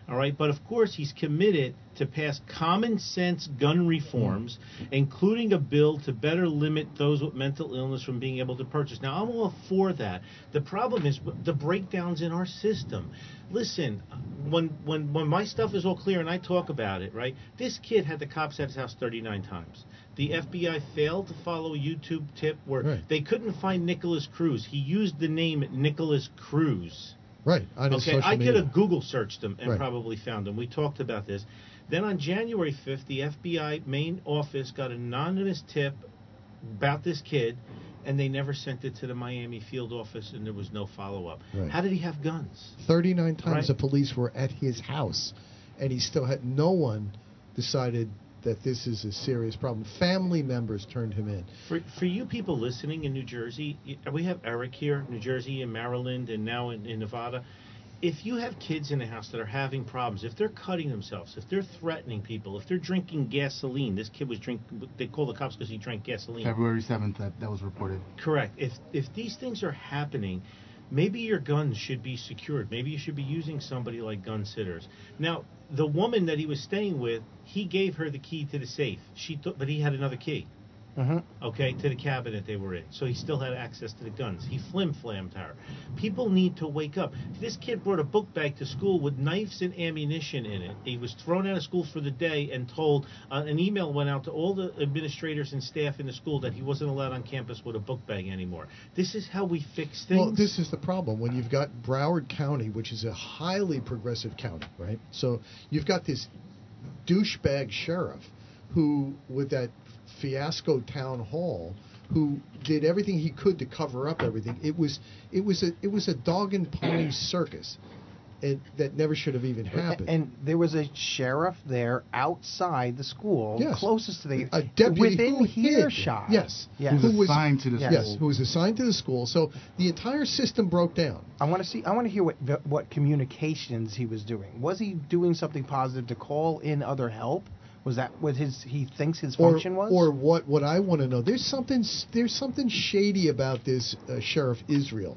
All right, but of course he's committed to pass common sense gun reforms, mm. including a bill to better limit those with mental illness from being able to purchase. Now, I'm all for that. The problem is the breakdowns in our system. Listen, when when when my stuff is all clear and I talk about it, right? This kid had the cops at his house thirty-nine times. The F B I failed to follow a YouTube tip where right. they couldn't find Nicholas Cruz. He used the name Nicholas Cruz. Right. On his okay, social I media. could have Google searched him and right. probably found him. We talked about this. Then on January fifth, the F B I main office got an anonymous tip about this kid, and they never sent it to the Miami field office, and there was no follow-up. Right. How did he have guns? thirty-nine times right? the police were at his house, and he still had no one decided that this is a serious problem. Family members turned him in. For for you people listening in New Jersey, we have Eric here, New Jersey and Maryland, and now in, in Nevada. If you have kids in the house that are having problems, if they're cutting themselves, if they're threatening people, if they're drinking gasoline, this kid was drinking, they call the cops because he drank gasoline. February seventh, that, that was reported. Correct. If if these things are happening, maybe your guns should be secured. Maybe you should be using somebody like gun sitters. Now, the woman that he was staying with, he gave her the key to the safe. She th- but he had another key. Mm-hmm. Okay, to the cabinet they were in. So he still had access to the guns. He flim-flammed her. People need to wake up. This kid brought a book bag to school with knives and ammunition in it. He was thrown out of school for the day and told, uh, an email went out to all the administrators and staff in the school that he wasn't allowed on campus with a book bag anymore. This is how we fix things. Well, this is the problem. When you've got Broward County, which is a highly progressive county, right? So you've got this douchebag sheriff who, with that fiasco town hall, who did everything he could to cover up everything. It was it was a it was a dog and pony circus, and that never should have even happened. And there was a sheriff there outside the school, yes. closest to the a deputy within who earshot. Yes, yes. who was assigned to the yes, school. who was assigned to the school. So the entire system broke down. I want to see. I want to hear what what communications he was doing. Was he doing something positive to call in other help? Was that what his he thinks his function or, was? Or what? What I want to know. There's something. There's something shady about this uh, Sheriff Israel.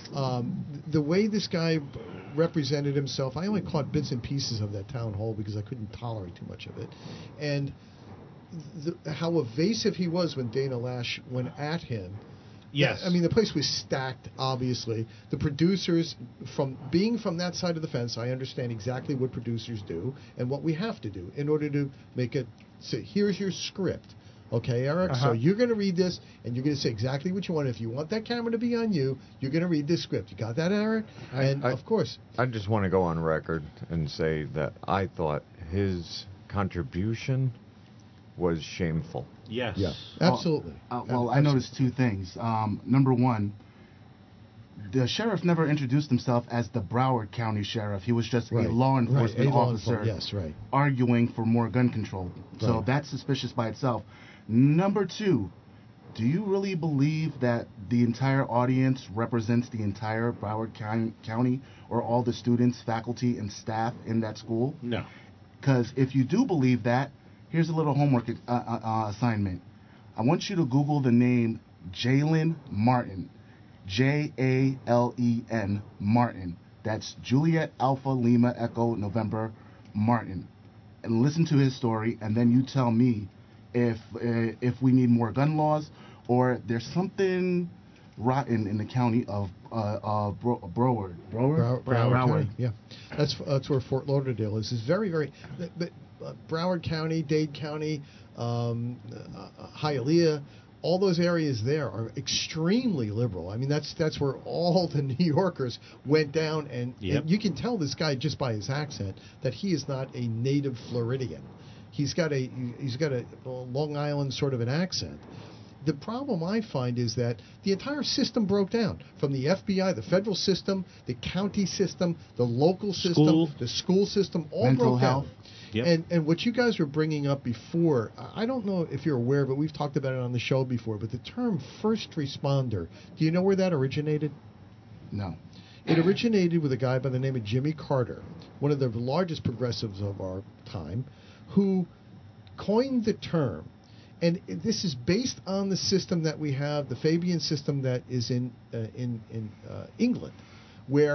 Um, the way this guy represented himself. I only caught bits and pieces of that town hall because I couldn't tolerate too much of it, and the, how evasive he was when Dana Lash went at him. Yes. I mean, the place was stacked, obviously. The producers, from being from that side of the fence, I understand exactly what producers do and what we have to do in order to make it say, here's your script. Okay, Eric? Uh-huh. So you're going to read this, and you're going to say exactly what you want. If you want that camera to be on you, you're going to read this script. You got that, Eric? I, and, I, of course. I just want to go on record and say that I thought his contribution was shameful. Yes. Yeah, absolutely. Well, uh, well I noticed two things. Um, number one, the sheriff never introduced himself as the Broward County Sheriff. He was just right. a law enforcement right. a law officer enfor- yes, right. arguing for more gun control. So right. that's suspicious by itself. Number two, do you really believe that the entire audience represents the entire Broward County or all the students, faculty, and staff in that school? No. Because if you do believe that, here's a little homework uh, uh, assignment. I want you to Google the name Jalen Martin. J A L E N Martin. That's Juliet Alpha Lima Echo November Martin. And listen to his story, and then you tell me if uh, if we need more gun laws or there's something rotten in the county of uh, uh, Bro- Broward. Broward, Broward? Broward, Broward. County, yeah. That's that's where Fort Lauderdale is. It's very, very... But, but uh, Broward County, Dade County, um, uh, Hialeah, all those areas there are extremely liberal. I mean, that's that's where all the New Yorkers went down, and, yep. and you can tell this guy just by his accent that he is not a native Floridian. He's got a he's got a Long Island sort of an accent. The problem I find is that the entire system broke down, from the F B I, the federal system, the county system, the local system, School. the school system, all Mental broke health. down. Yep. And and what you guys were bringing up before, I don't know if you're aware, but we've talked about it on the show before, but the term first responder, do you know where that originated? No. It originated with a guy by the name of Jimmy Carter, one of the largest progressives of our time, who coined the term. And this is based on the system that we have, the Fabian system that is in uh, in in uh, England, where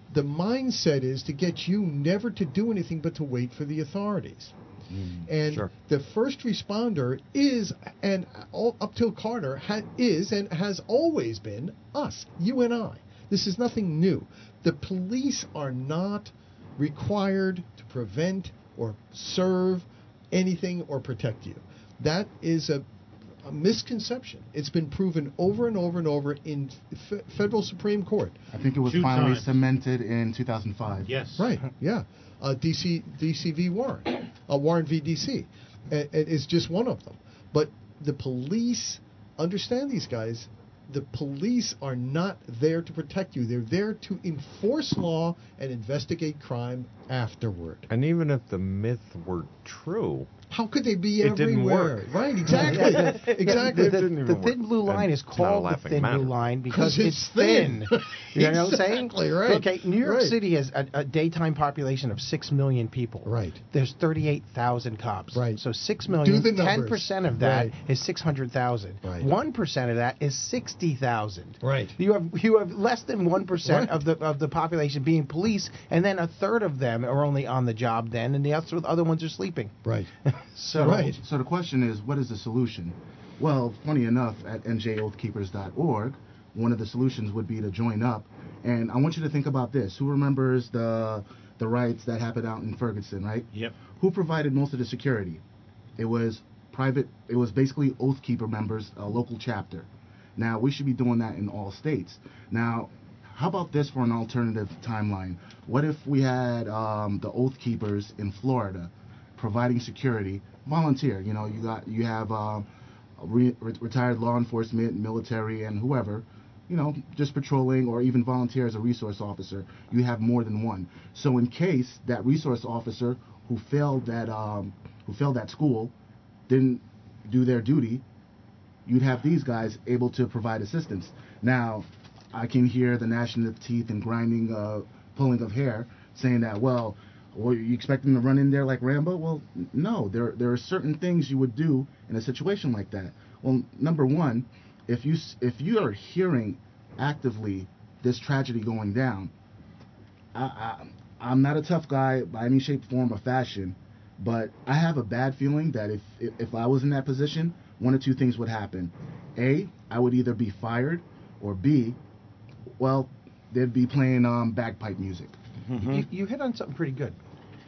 the mindset is to get you never to do anything but to wait for the authorities. Mm, And sure. the first responder is, and all, up till Carter, ha, is and has always been us, you and I. This is nothing new. The police are not required to prevent or serve anything or protect you. That is a, a misconception. It's been proven over and over and over in f- federal Supreme Court. I think it was Two finally times. cemented in two thousand five. Yes. Right, yeah. Uh, D C, D C v. Warren. Uh, Warren v. D C. Uh, is just one of them. But the police, understand these guys, the police are not there to protect you. They're there to enforce law and investigate crime afterward. And even if the myth were true, How could they be It everywhere? didn't work. Right, exactly. exactly. It didn't even The work. thin blue line And is it's not a called the laughing thin matter. blue line because 'Cause it's it's thin. thin. You know what I'm saying? Exactly, right. Okay, New York Right. City has a, a daytime population of six million people. Right. There's thirty-eight thousand cops. Right. So six Do million, the ten numbers. percent of that Right. is six hundred thousand. Right. one percent of that is sixty thousand. Right. You have you have less than one percent Right. of the of the population being police, and then a third of them are only on the job then, and the other other ones are sleeping. Right. So Right. So the question is, what is the solution? Well, funny enough, at N J oath keepers dot org, one of the solutions would be to join up. And I want you to think about this. Who remembers the the riots that happened out in Ferguson, right? Yep. Who provided most of the security? It was private. It was basically Oath Keeper members, a local chapter. Now, we should be doing that in all states. Now, how about this for an alternative timeline? What if we had um, the Oath Keepers in Florida providing security, volunteer? You know, you got you have um, re- re- retired law enforcement, military, and whoever, you know, just patrolling or even volunteer as a resource officer. You have more than one. So in case that resource officer who failed that um, who failed that school didn't do their duty, you'd have these guys able to provide assistance. Now, I can hear the gnashing of teeth and grinding, uh, pulling of hair, saying that, well, well, you expect them to run in there like Rambo? Well, n- no. There, there are certain things you would do in a situation like that. Well, number one, if you s- if you are hearing actively this tragedy going down, I, I, I'm not a tough guy by any shape, form, or fashion, but I have a bad feeling that if if, if I was in that position, one or two things would happen. A, I would either be fired, or B, well, they'd be playing um, bagpipe music. You, you hit on something pretty good.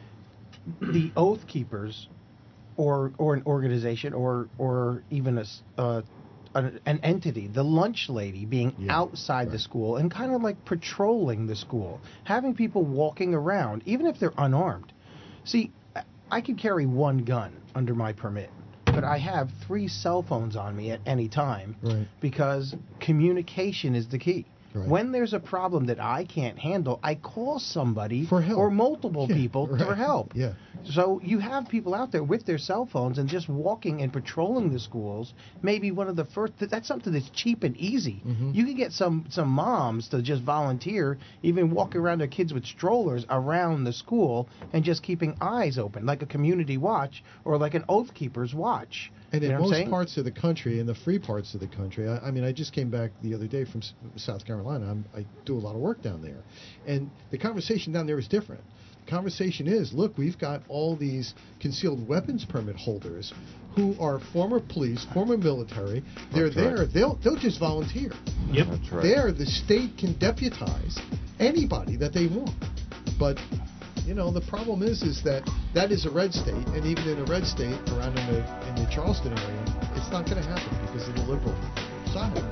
The Oath Keepers, or or an organization, or or even a s- uh, an, an entity, the lunch lady being Yeah, outside the right. school and kind of like patrolling the school, having people walking around, even if they're unarmed. See, I- I could carry one gun under my permit, but I have three cell phones on me at any time Right. because communication is the key. Right. When there's a problem that I can't handle, I call somebody For help. or multiple Yeah, people right. for help. Yeah. So you have people out there with their cell phones and just walking and patrolling the schools. Maybe one of the first. That's something that's cheap and easy. Mhm. You can get some some moms to just volunteer, even walk around their kids with strollers around the school and just keeping eyes open, like a community watch or like an Oath Keepers watch. And You in know what I'm most saying? parts of the country, in the free parts of the country, I, I mean, I just came back the other day from S- South Carolina. I'm, I do a lot of work down there. And the conversation down there is different. The conversation is, look, we've got all these concealed weapons permit holders who are former police, former military. They're That's there. right. They'll, they'll just volunteer. Yep. That's right. There, the state can deputize anybody that they want. But, you know, the problem is, is that that is a red state, and even in a red state, around in the in the Charleston area, it's not going to happen because of the liberal side.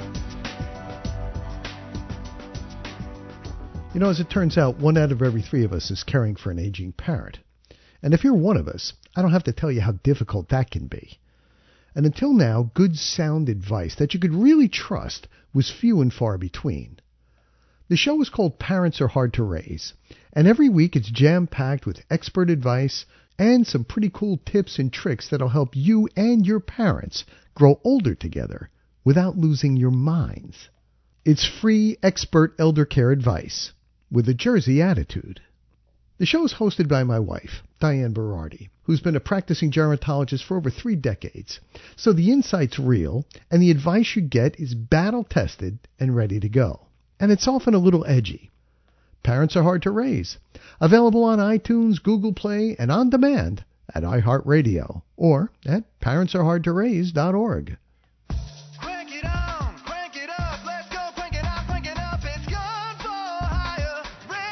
You know, as it turns out, one out of every three of us is caring for an aging parent. And if you're one of us, I don't have to tell you how difficult that can be. And until now, good sound advice that you could really trust was few and far between. The show is called Parents Are Hard to Raise, and every week it's jam-packed with expert advice and some pretty cool tips and tricks that'll help you and your parents grow older together without losing your minds. It's free expert elder care advice with a Jersey attitude. The show is hosted by my wife, Diane Berardi, who's been a practicing gerontologist for over three decades. So the insight's real, and the advice you get is battle-tested and ready to go. And it's often a little edgy. Parents Are Hard to Raise. Available on iTunes, Google Play, and on demand at iHeartRadio or at parents are hard to raise dot org. Crank it on, crank it up, let's go, crank it up, crank it up, it's Gun for Hire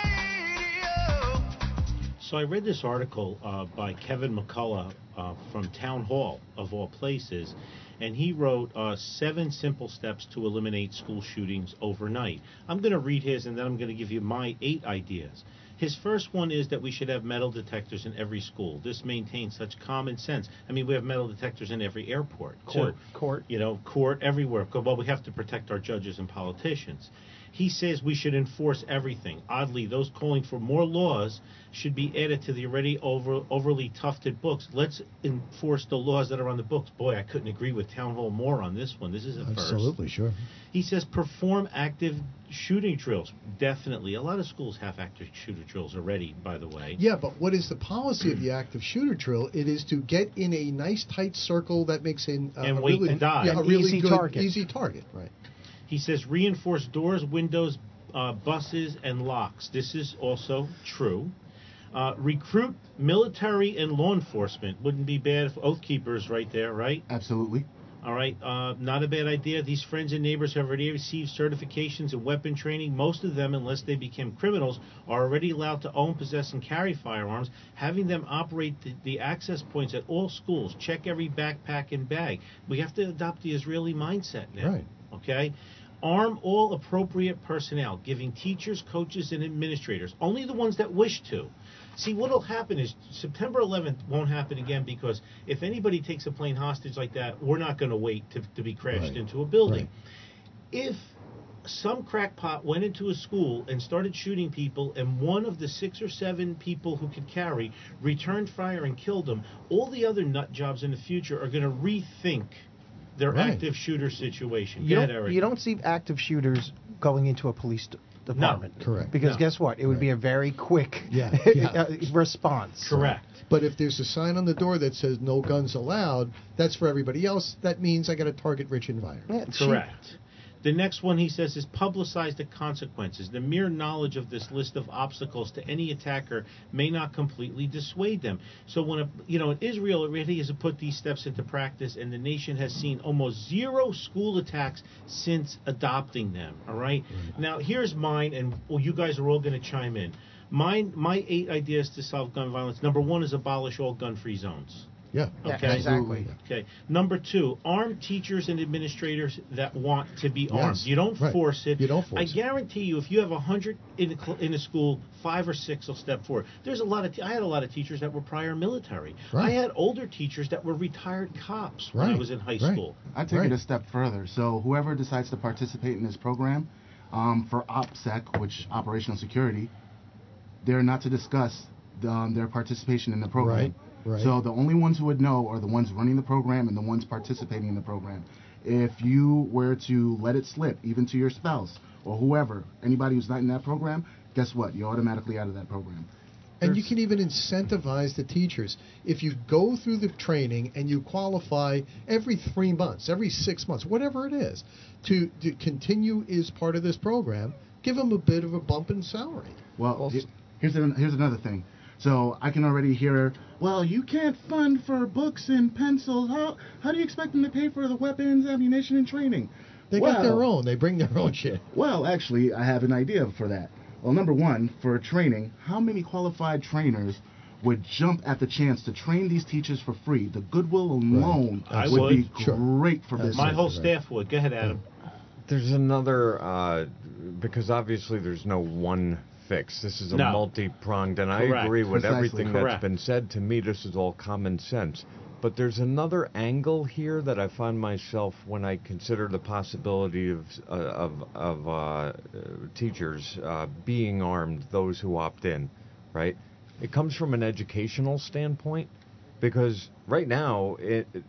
Radio. So I read this article uh, by Kevin McCullough uh, from Town Hall, of all places, and he wrote uh, seven simple steps to eliminate school shootings overnight. I'm going to read his, and then I'm going to give you my eight ideas. His first one is that we should have metal detectors in every school. This maintains such common sense. I mean, we have metal detectors in every airport, Court, too. court. You know, court, everywhere. Well, we have to protect our judges and politicians. He says we should enforce everything. Oddly, those calling for more laws should be added to the already over, overly tufted books. Let's enforce the laws that are on the books. Boy, I couldn't agree with Town Hall more on this one. This is a first. Absolutely, sure. He says perform active shooting drills. Definitely. A lot of schools have active shooter drills already, by the way. Yeah, but what is the policy of the active shooter drill? It is to get in a nice tight circle that makes in uh, And a wait really, and die. Yeah, a An really easy good, target. easy target. Right. He says reinforce doors, windows, uh, buses, and locks. This is also true. Uh, recruit military and law enforcement. Wouldn't be bad if Oath Keepers right there, right? Absolutely. All right, uh, not a bad idea. These friends and neighbors have already received certifications in weapon training. Most of them, unless they become criminals, are already allowed to own, possess, and carry firearms. Having them operate the, the access points at all schools. Check every backpack and bag. We have to adopt the Israeli mindset now. Right. Okay? Arm all appropriate personnel, giving teachers, coaches, and administrators, only the ones that wish to. See, what will happen is September eleventh won't happen again because if anybody takes a plane hostage like that, we're not going to wait to, to be crashed Right. into a building. Right. If some crackpot went into a school and started shooting people, and one of the six or seven people who could carry returned fire and killed them, all the other nut jobs in the future are going to rethink their Right. active shooter situation. You Go ahead, don't, Eric. you don't see active shooters going into a police d- department. Correct. Because No. guess what? It would Right. be a very quick Yeah, yeah. uh, response. Correct. But if there's a sign on the door that says no guns allowed, that's for everybody else. That means I got to target rich environment. Yeah, cheap. Correct. The next one, he says, is publicize the consequences. The mere knowledge of this list of obstacles to any attacker may not completely dissuade them. So when, a, you know, in Israel already has put these steps into practice, and the nation has seen almost zero school attacks since adopting them, all right? Right. Now, here's mine, and well, you guys are all going to chime in. Mine, my eight ideas to solve gun violence. Number one is abolish all gun-free zones. Yeah. Yeah, Okay. exactly. Okay. Number two, arm teachers and administrators that want to be armed. Yes, You don't right. force it. You don't force I it. guarantee you, if you have a hundred in a, cl- in a school, five or six will step forward. There's a lot of. T- I had a lot of teachers that were prior military. Right. I had older teachers that were retired cops when I Right, was in high right. school. I take Right. it a step further. So whoever decides to participate in this program, um, for OPSEC, which operational security, they're not to discuss the, um, their participation in the program. Right, right. So the only ones who would know are the ones running the program and the ones participating in the program. If you were to let it slip, even to your spouse or whoever, anybody who's not in that program, guess what? You're automatically out of that program. And you can even incentivize the teachers. If you go through the training and you qualify every three months, every six months, whatever it is, to, to continue as part of this program, give them a bit of a bump in salary. Well, he- here's an, here's another thing. So I can already hear, well, you can't fund for books and pencils. How how do you expect them to pay for the weapons, ammunition, and training? They well, got their own. They bring their own shit. Well, actually, I have an idea for that. Well, number one, for training, how many qualified trainers would jump at the chance to train these teachers for free? The goodwill alone I would, would. be Sure. great for business. My whole right. staff would. Go ahead, Adam. There's another, uh, because obviously there's no one fix. This is a No. multi-pronged, and Correct. I agree with Precisely. everything Correct. that's been said. To me, this is all common sense. But there's another angle here that I find myself when I consider the possibility of uh, of, of uh, uh, teachers uh, being armed, those who opt in, right? It comes from an educational standpoint, because right now it, it,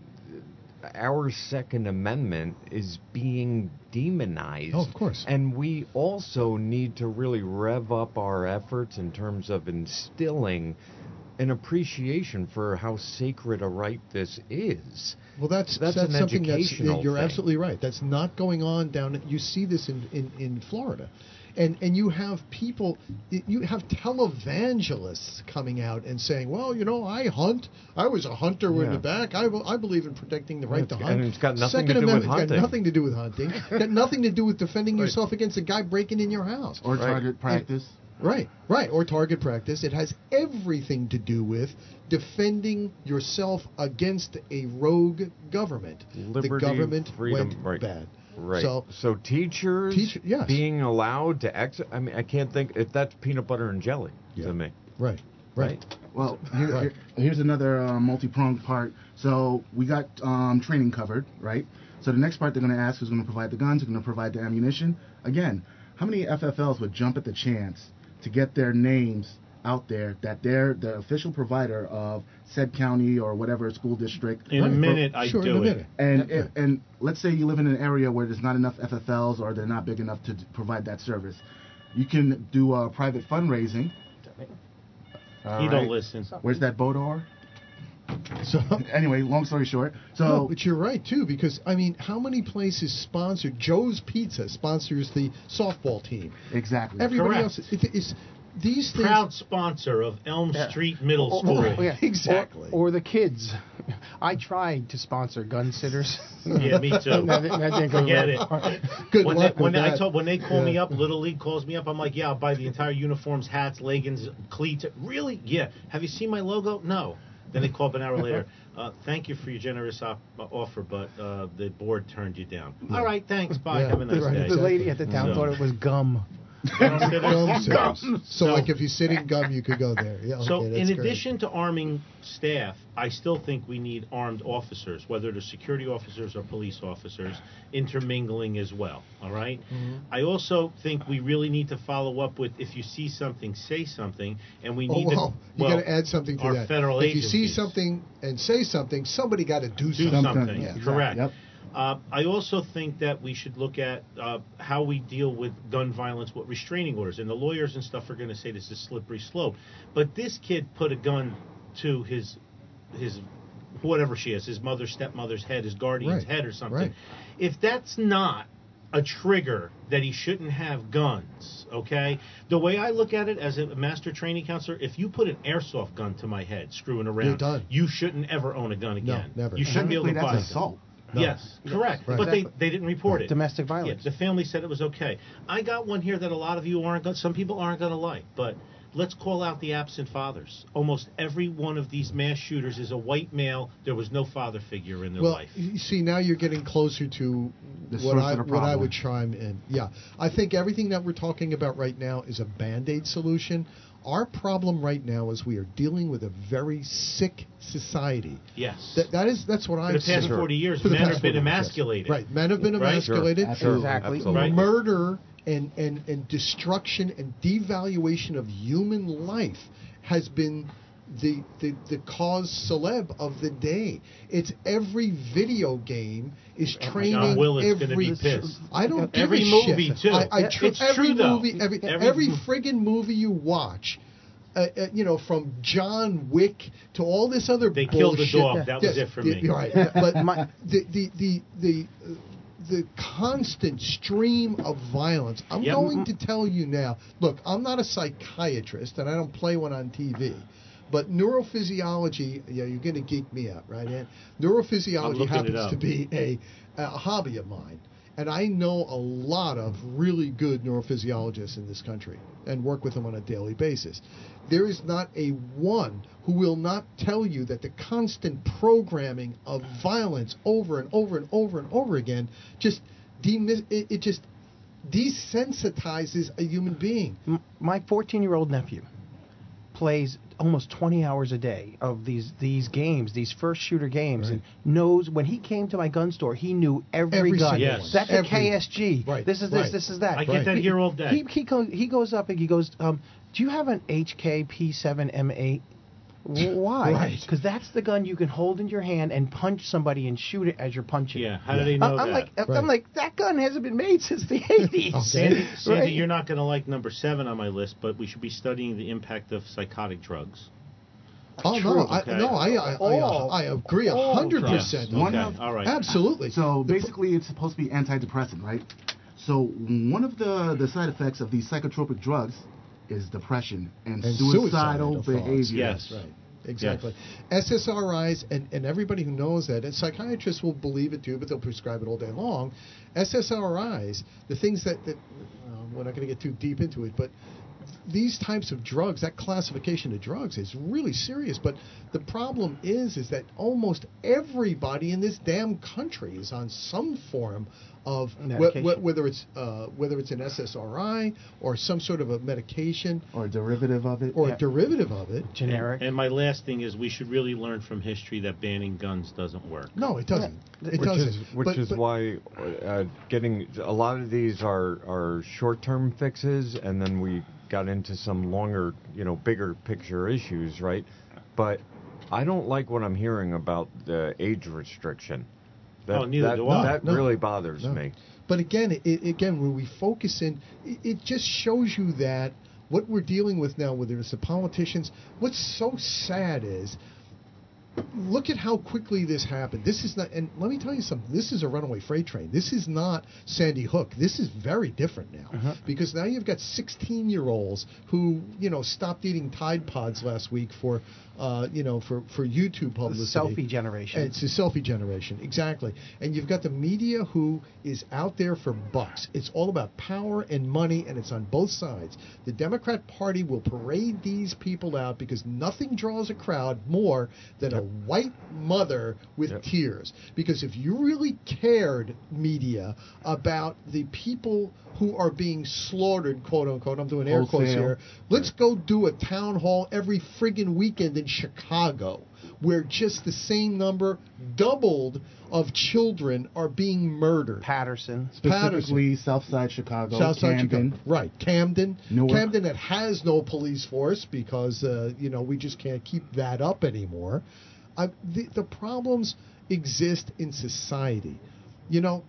our Second Amendment is being demonized. Oh, of course. And we also need to really rev up our efforts in terms of instilling an appreciation for how sacred a right this is. Well, that's That's that's, an something that's educational you're thing. absolutely right. That's not going on down. You see this in, in, in Florida, And and you have people, you have televangelists coming out and saying, well, you know, I hunt. I was a hunter in Yeah. the back. I, I believe in protecting the right to hunt. And it's got nothing Second to do with Amendment's hunting. got nothing to do with hunting. got nothing to do with defending Right. yourself against a guy breaking in your house. Or Right. target practice. Right, right, or target practice. It has everything to do with defending yourself against a rogue government. Liberty, the government freedom, went right. bad. Right. So, So teachers Teacher- yes. being allowed to exit. I mean, I can't think if that's peanut butter and jelly Yeah. to me. right, right. Well, here, Right. here- here's another uh, multi-pronged part. So we got um, training covered, right? So the next part they're going to ask who's going to provide the guns, who's going to provide the ammunition. Again, how many F F Ls would jump at the chance to get their names out there that they're the official provider of said county or whatever school district? In a Right. minute, I Sure, do in a it. minute. And, Yeah. and and let's say you live in an area where there's not enough F F Ls or they're not big enough to d- provide that service. You can do uh, private fundraising. All He right. don't listen. Where's that Bodor? So, Anyway, long story short. So no, but you're right too, because I mean, how many places sponsor Joe's Pizza sponsors the softball team? exactly. Everybody Correct. else it, it's these things. Proud sponsor of Elm Yeah. Street Middle Or- School. or- yeah. Exactly. Or, or the kids. I tried to sponsor gun sitters. Yeah, me too. That didn't- that didn't go Forget well. it. Good when luck they, when with they, I that. told when they call me Yeah. up, Little League calls me up. I'm like, yeah, I'll buy the entire uniforms, hats, leggings, cleats. Really? Yeah. Have you seen my logo? No. Then they call up an hour later. Uh, thank you for your generous op- uh, offer, but uh, the board turned you down. All right, thanks. Bye. Yeah. Have a nice Right, day. The lady at the town So- thought it was gum. Gum sitters. So, So- like, if you sit in gum, you could go there. Yeah. So, okay, in that's great. addition to arming staff, I still think we need armed officers, whether they're security officers or police officers, intermingling as well. All right? Mm-hmm. I also think we really need to follow up with if you see something, say something, and we Oh, need well, to. you well, got to add something to our that. federal if you see agencies. something and say something, somebody got to do, do something. something. Yeah. Correct. Yep. Uh, I also think that we should look at uh, how we deal with gun violence with restraining orders. And the lawyers and stuff are going to say this is a slippery slope. But this kid put a gun to his his whatever she is, his mother, stepmother's head, his guardian's Right. head or something. Right. If that's not a trigger that he shouldn't have guns, okay? The way I look at it as a master training counselor, if you put an airsoft gun to my head screwing around, You're done. you shouldn't ever own a gun again. never. You shouldn't be able to Technically, buy that's a gun. assault. No. Yes, correct. Right. But they, Exactly. they didn't report it. Domestic violence. Yeah, the family said it was okay. I got one here that a lot of you aren't going some people aren't going to like, but let's call out the absent fathers. Almost every one of these mass shooters is a white male. There was no father figure in their Well, life. you see, now you're getting closer to The what source I of the what I problem. would chime in. Yeah, I think everything that we're talking about right now is a band-aid solution. Our problem right now is we are dealing with a very sick society. Yes. That, that is that's what For I the past see. forty years, For the men past have been forty years, yes. emasculated. Right, men have been Right? emasculated. Sure. Exactly. Absolutely. Right. Murder and, and, and destruction and devaluation of human life has been the, the the cause celeb of the day. It's every video game is training John Willis every. gonna be pissed. I don't give Every a movie, shit. too. I, I tr- It's every true, though. movie, every Every every mo- friggin' movie you watch. Uh, uh, you know, from John Wick to all this other They killed the bullshit. dog. That was Yes, it for y- me. Right, but the the the the. Uh, the constant stream of violence. I'm Yep. going to tell you now. Look, I'm not a psychiatrist, and I don't play one on T V. But neurophysiology, yeah, you're going to geek me out, right, Ann? I'm Neurophysiology looking it happens up. to be a, a hobby of mine. And I know a lot of really good neurophysiologists in this country and work with them on a daily basis. There is not a one who will not tell you that the constant programming of violence over and over and over and over again just demi- it, it just desensitizes a human being. M- My fourteen-year-old nephew plays almost twenty hours a day of these these games, these first shooter games, Right. and knows when he came to my gun store, he knew every, Every gun. single Yes. one. That's Every- a K S G. Right, This is this. right. This is that. I get that He- here all day. He he goes he goes up and he goes, um, do you have an H K P seven M eight? Why? Right. Because that's the gun you can hold in your hand and punch somebody and shoot it as you're punching. Yeah, how do they know I'm that? like, I'm Right. like, that gun hasn't been made since the eighties. Okay. Sandy, Sandy Right. you're not going to like number seven on my list, but we should be studying the impact of psychotic drugs. Oh True, no, I, okay. no, I I, I, All- I agree a all hundred Yes. percent. Okay. One of- All right. Absolutely. So basically, it's supposed to be antidepressant, right? So one of the, the side effects of these psychotropic drugs is depression and, And suicidal suicidal behavior. thoughts. Yes, right. Exactly. S S R Is, and, and everybody who knows that, and psychiatrists will believe it too, but they'll prescribe it all day long. S S R Is, the things that, that well, we're not going to get too deep into it, but these types of drugs, that classification of drugs is really serious. But the problem is, is that almost everybody in this damn country is on some form of wh- Medication. wh- whether it's uh, whether it's an S S R I or some sort of a medication Or a derivative of it. or Yeah. a derivative of it. Generic. And, and my last thing is we should really learn from history that banning guns doesn't work. No, it doesn't. It which doesn't. is which But- is but- why uh, getting a lot of these are are short-term fixes, and then we got into some longer, you know, bigger picture issues, right? But I don't like what I'm hearing about the age restriction. That, Oh, neither that, do I. That No, really bothers no. me. But again, it, it- again, when we focus in, it, it just shows you that what we're dealing with now, whether it's the politicians, what's so sad is, look at how quickly this happened. This is not, and let me tell you something. This is a runaway freight train. This is not Sandy Hook. This is very different now Uh-huh. because now you've got sixteen-year-olds who, you know, stopped eating Tide Pods last week for, uh, you know, for for YouTube The publicity. selfie generation. It's a selfie generation, exactly. And you've got the media who is out there for bucks. It's all about power and money, and it's on both sides. The Democrat Party will parade these people out because nothing draws a crowd more than a white mother with Yep. tears. Because if you really cared, media, about the people who are being slaughtered, quote unquote, I'm doing air quotes Wholesale. here, let's go do a town hall every friggin' weekend in Chicago, where just the same number, doubled, of children are being murdered. Patterson. Specifically, Southside Chicago, Southside Camden. Chicago. Right. Camden. Newark. Camden that has no police force because, uh, you know, we just can't keep that up anymore. Uh, the, the problems exist in society. You know,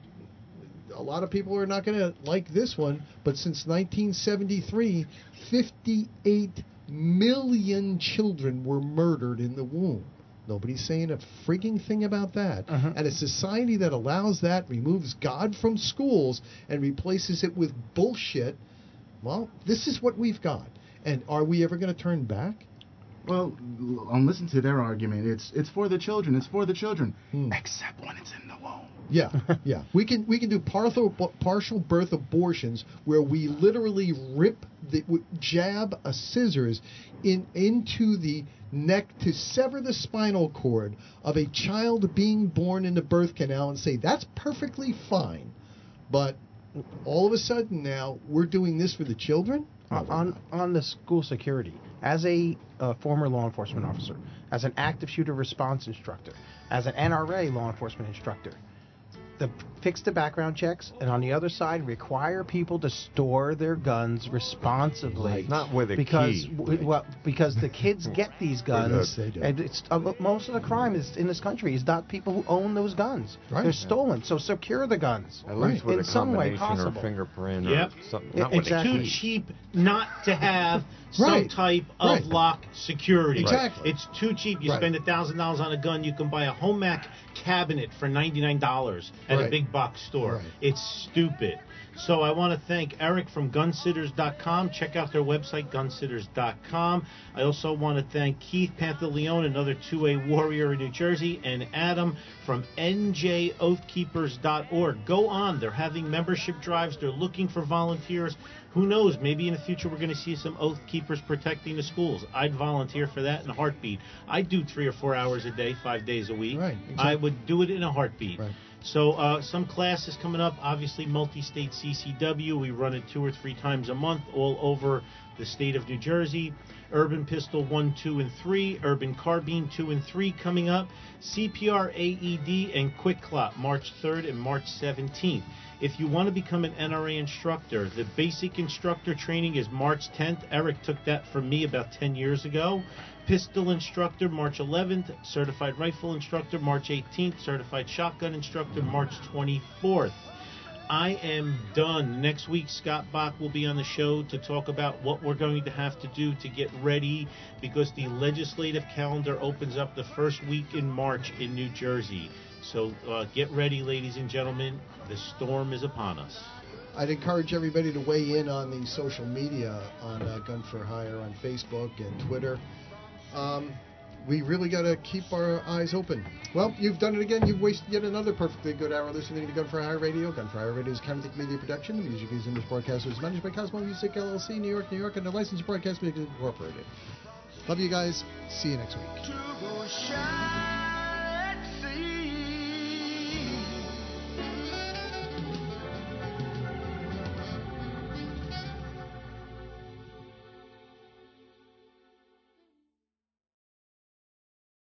a lot of people are not going to like this one, but since nineteen seventy-three, fifty-eight million children were murdered in the womb. Nobody's saying a frigging thing about that. Uh-huh. And a society that allows that, removes God from schools, and replaces it with bullshit, well, this is what we've got. And are we ever going to turn back? Well, l- um, listen to their argument. It's it's for the children. It's for the children, Hmm. except when it's in the womb. Yeah, yeah. We can we can do partial partial birth abortions where we literally rip the w- jab a scissors in into the neck to sever the spinal cord of a child being born in the birth canal and say that's perfectly fine. But all of a sudden now we're doing this for the children? No, we're on not. on the school security, as a uh, former law enforcement officer, as an active shooter response instructor, as an N R A law enforcement instructor, the fix the background checks, and on the other side require people to store their guns responsibly. Right. Not with a because key. w- well because the kids get these guns, Yes, they do. and it's uh, most of the crime is in this country is not people who own those guns. Right. They're stolen. So secure the guns. At least with In a some way combination or possible. fingerprint Yep. or something. Yeah, Not with a exactly. Too key. cheap not to have some Right. type of Right. lock security. Exactly. It's too cheap. You Right. spend a thousand dollars on a gun, you can buy a home Mac cabinet for ninety-nine dollars at a Right. big box store. Right. It's stupid. So I want to thank Eric from gun sitters dot com. Check out their website, gun sitters dot com. I also want to thank Keith Pantaleone, another two-way warrior in New Jersey, and Adam from N J oath keepers dot org. Go on. They're having membership drives. They're looking for volunteers. Who knows? Maybe in the future we're going to see some Oath Keepers protecting the schools. I'd volunteer for that in a heartbeat. I'd do three or four hours a day, five days a week. Right, exactly. I would do it in a heartbeat. Right. So uh, some classes coming up, obviously multi-state C C W. We run it two or three times a month all over the state of New Jersey. Urban Pistol one, two, and three. Urban Carbine two and three coming up. C P R A E D and Quick Clop March third and March seventeenth. If you want to become an N R A instructor, the basic instructor training is March tenth. Eric took that from me about ten years ago. Pistol instructor March eleventh. Certified rifle instructor March eighteenth. Certified shotgun instructor March twenty-fourth. I am done. Next week, Scott Bach will be on the show to talk about what we're going to have to do to get ready because the legislative calendar opens up the first week in March in New Jersey. So uh, get ready, ladies and gentlemen. The storm is upon us. I'd encourage everybody to weigh in on the social media on uh, Gun for Hire on Facebook and Twitter. Um, we really got to keep our eyes open. Well, you've done it again. You've wasted yet another perfectly good hour listening to Gun for Hire Radio. Gun for Hire Radio is a Countertech Media production. The music used in this broadcast is managed by Cosmo Music, L L C, New York, New York, and the licensed broadcast music incorporated. Love you guys. See you next week.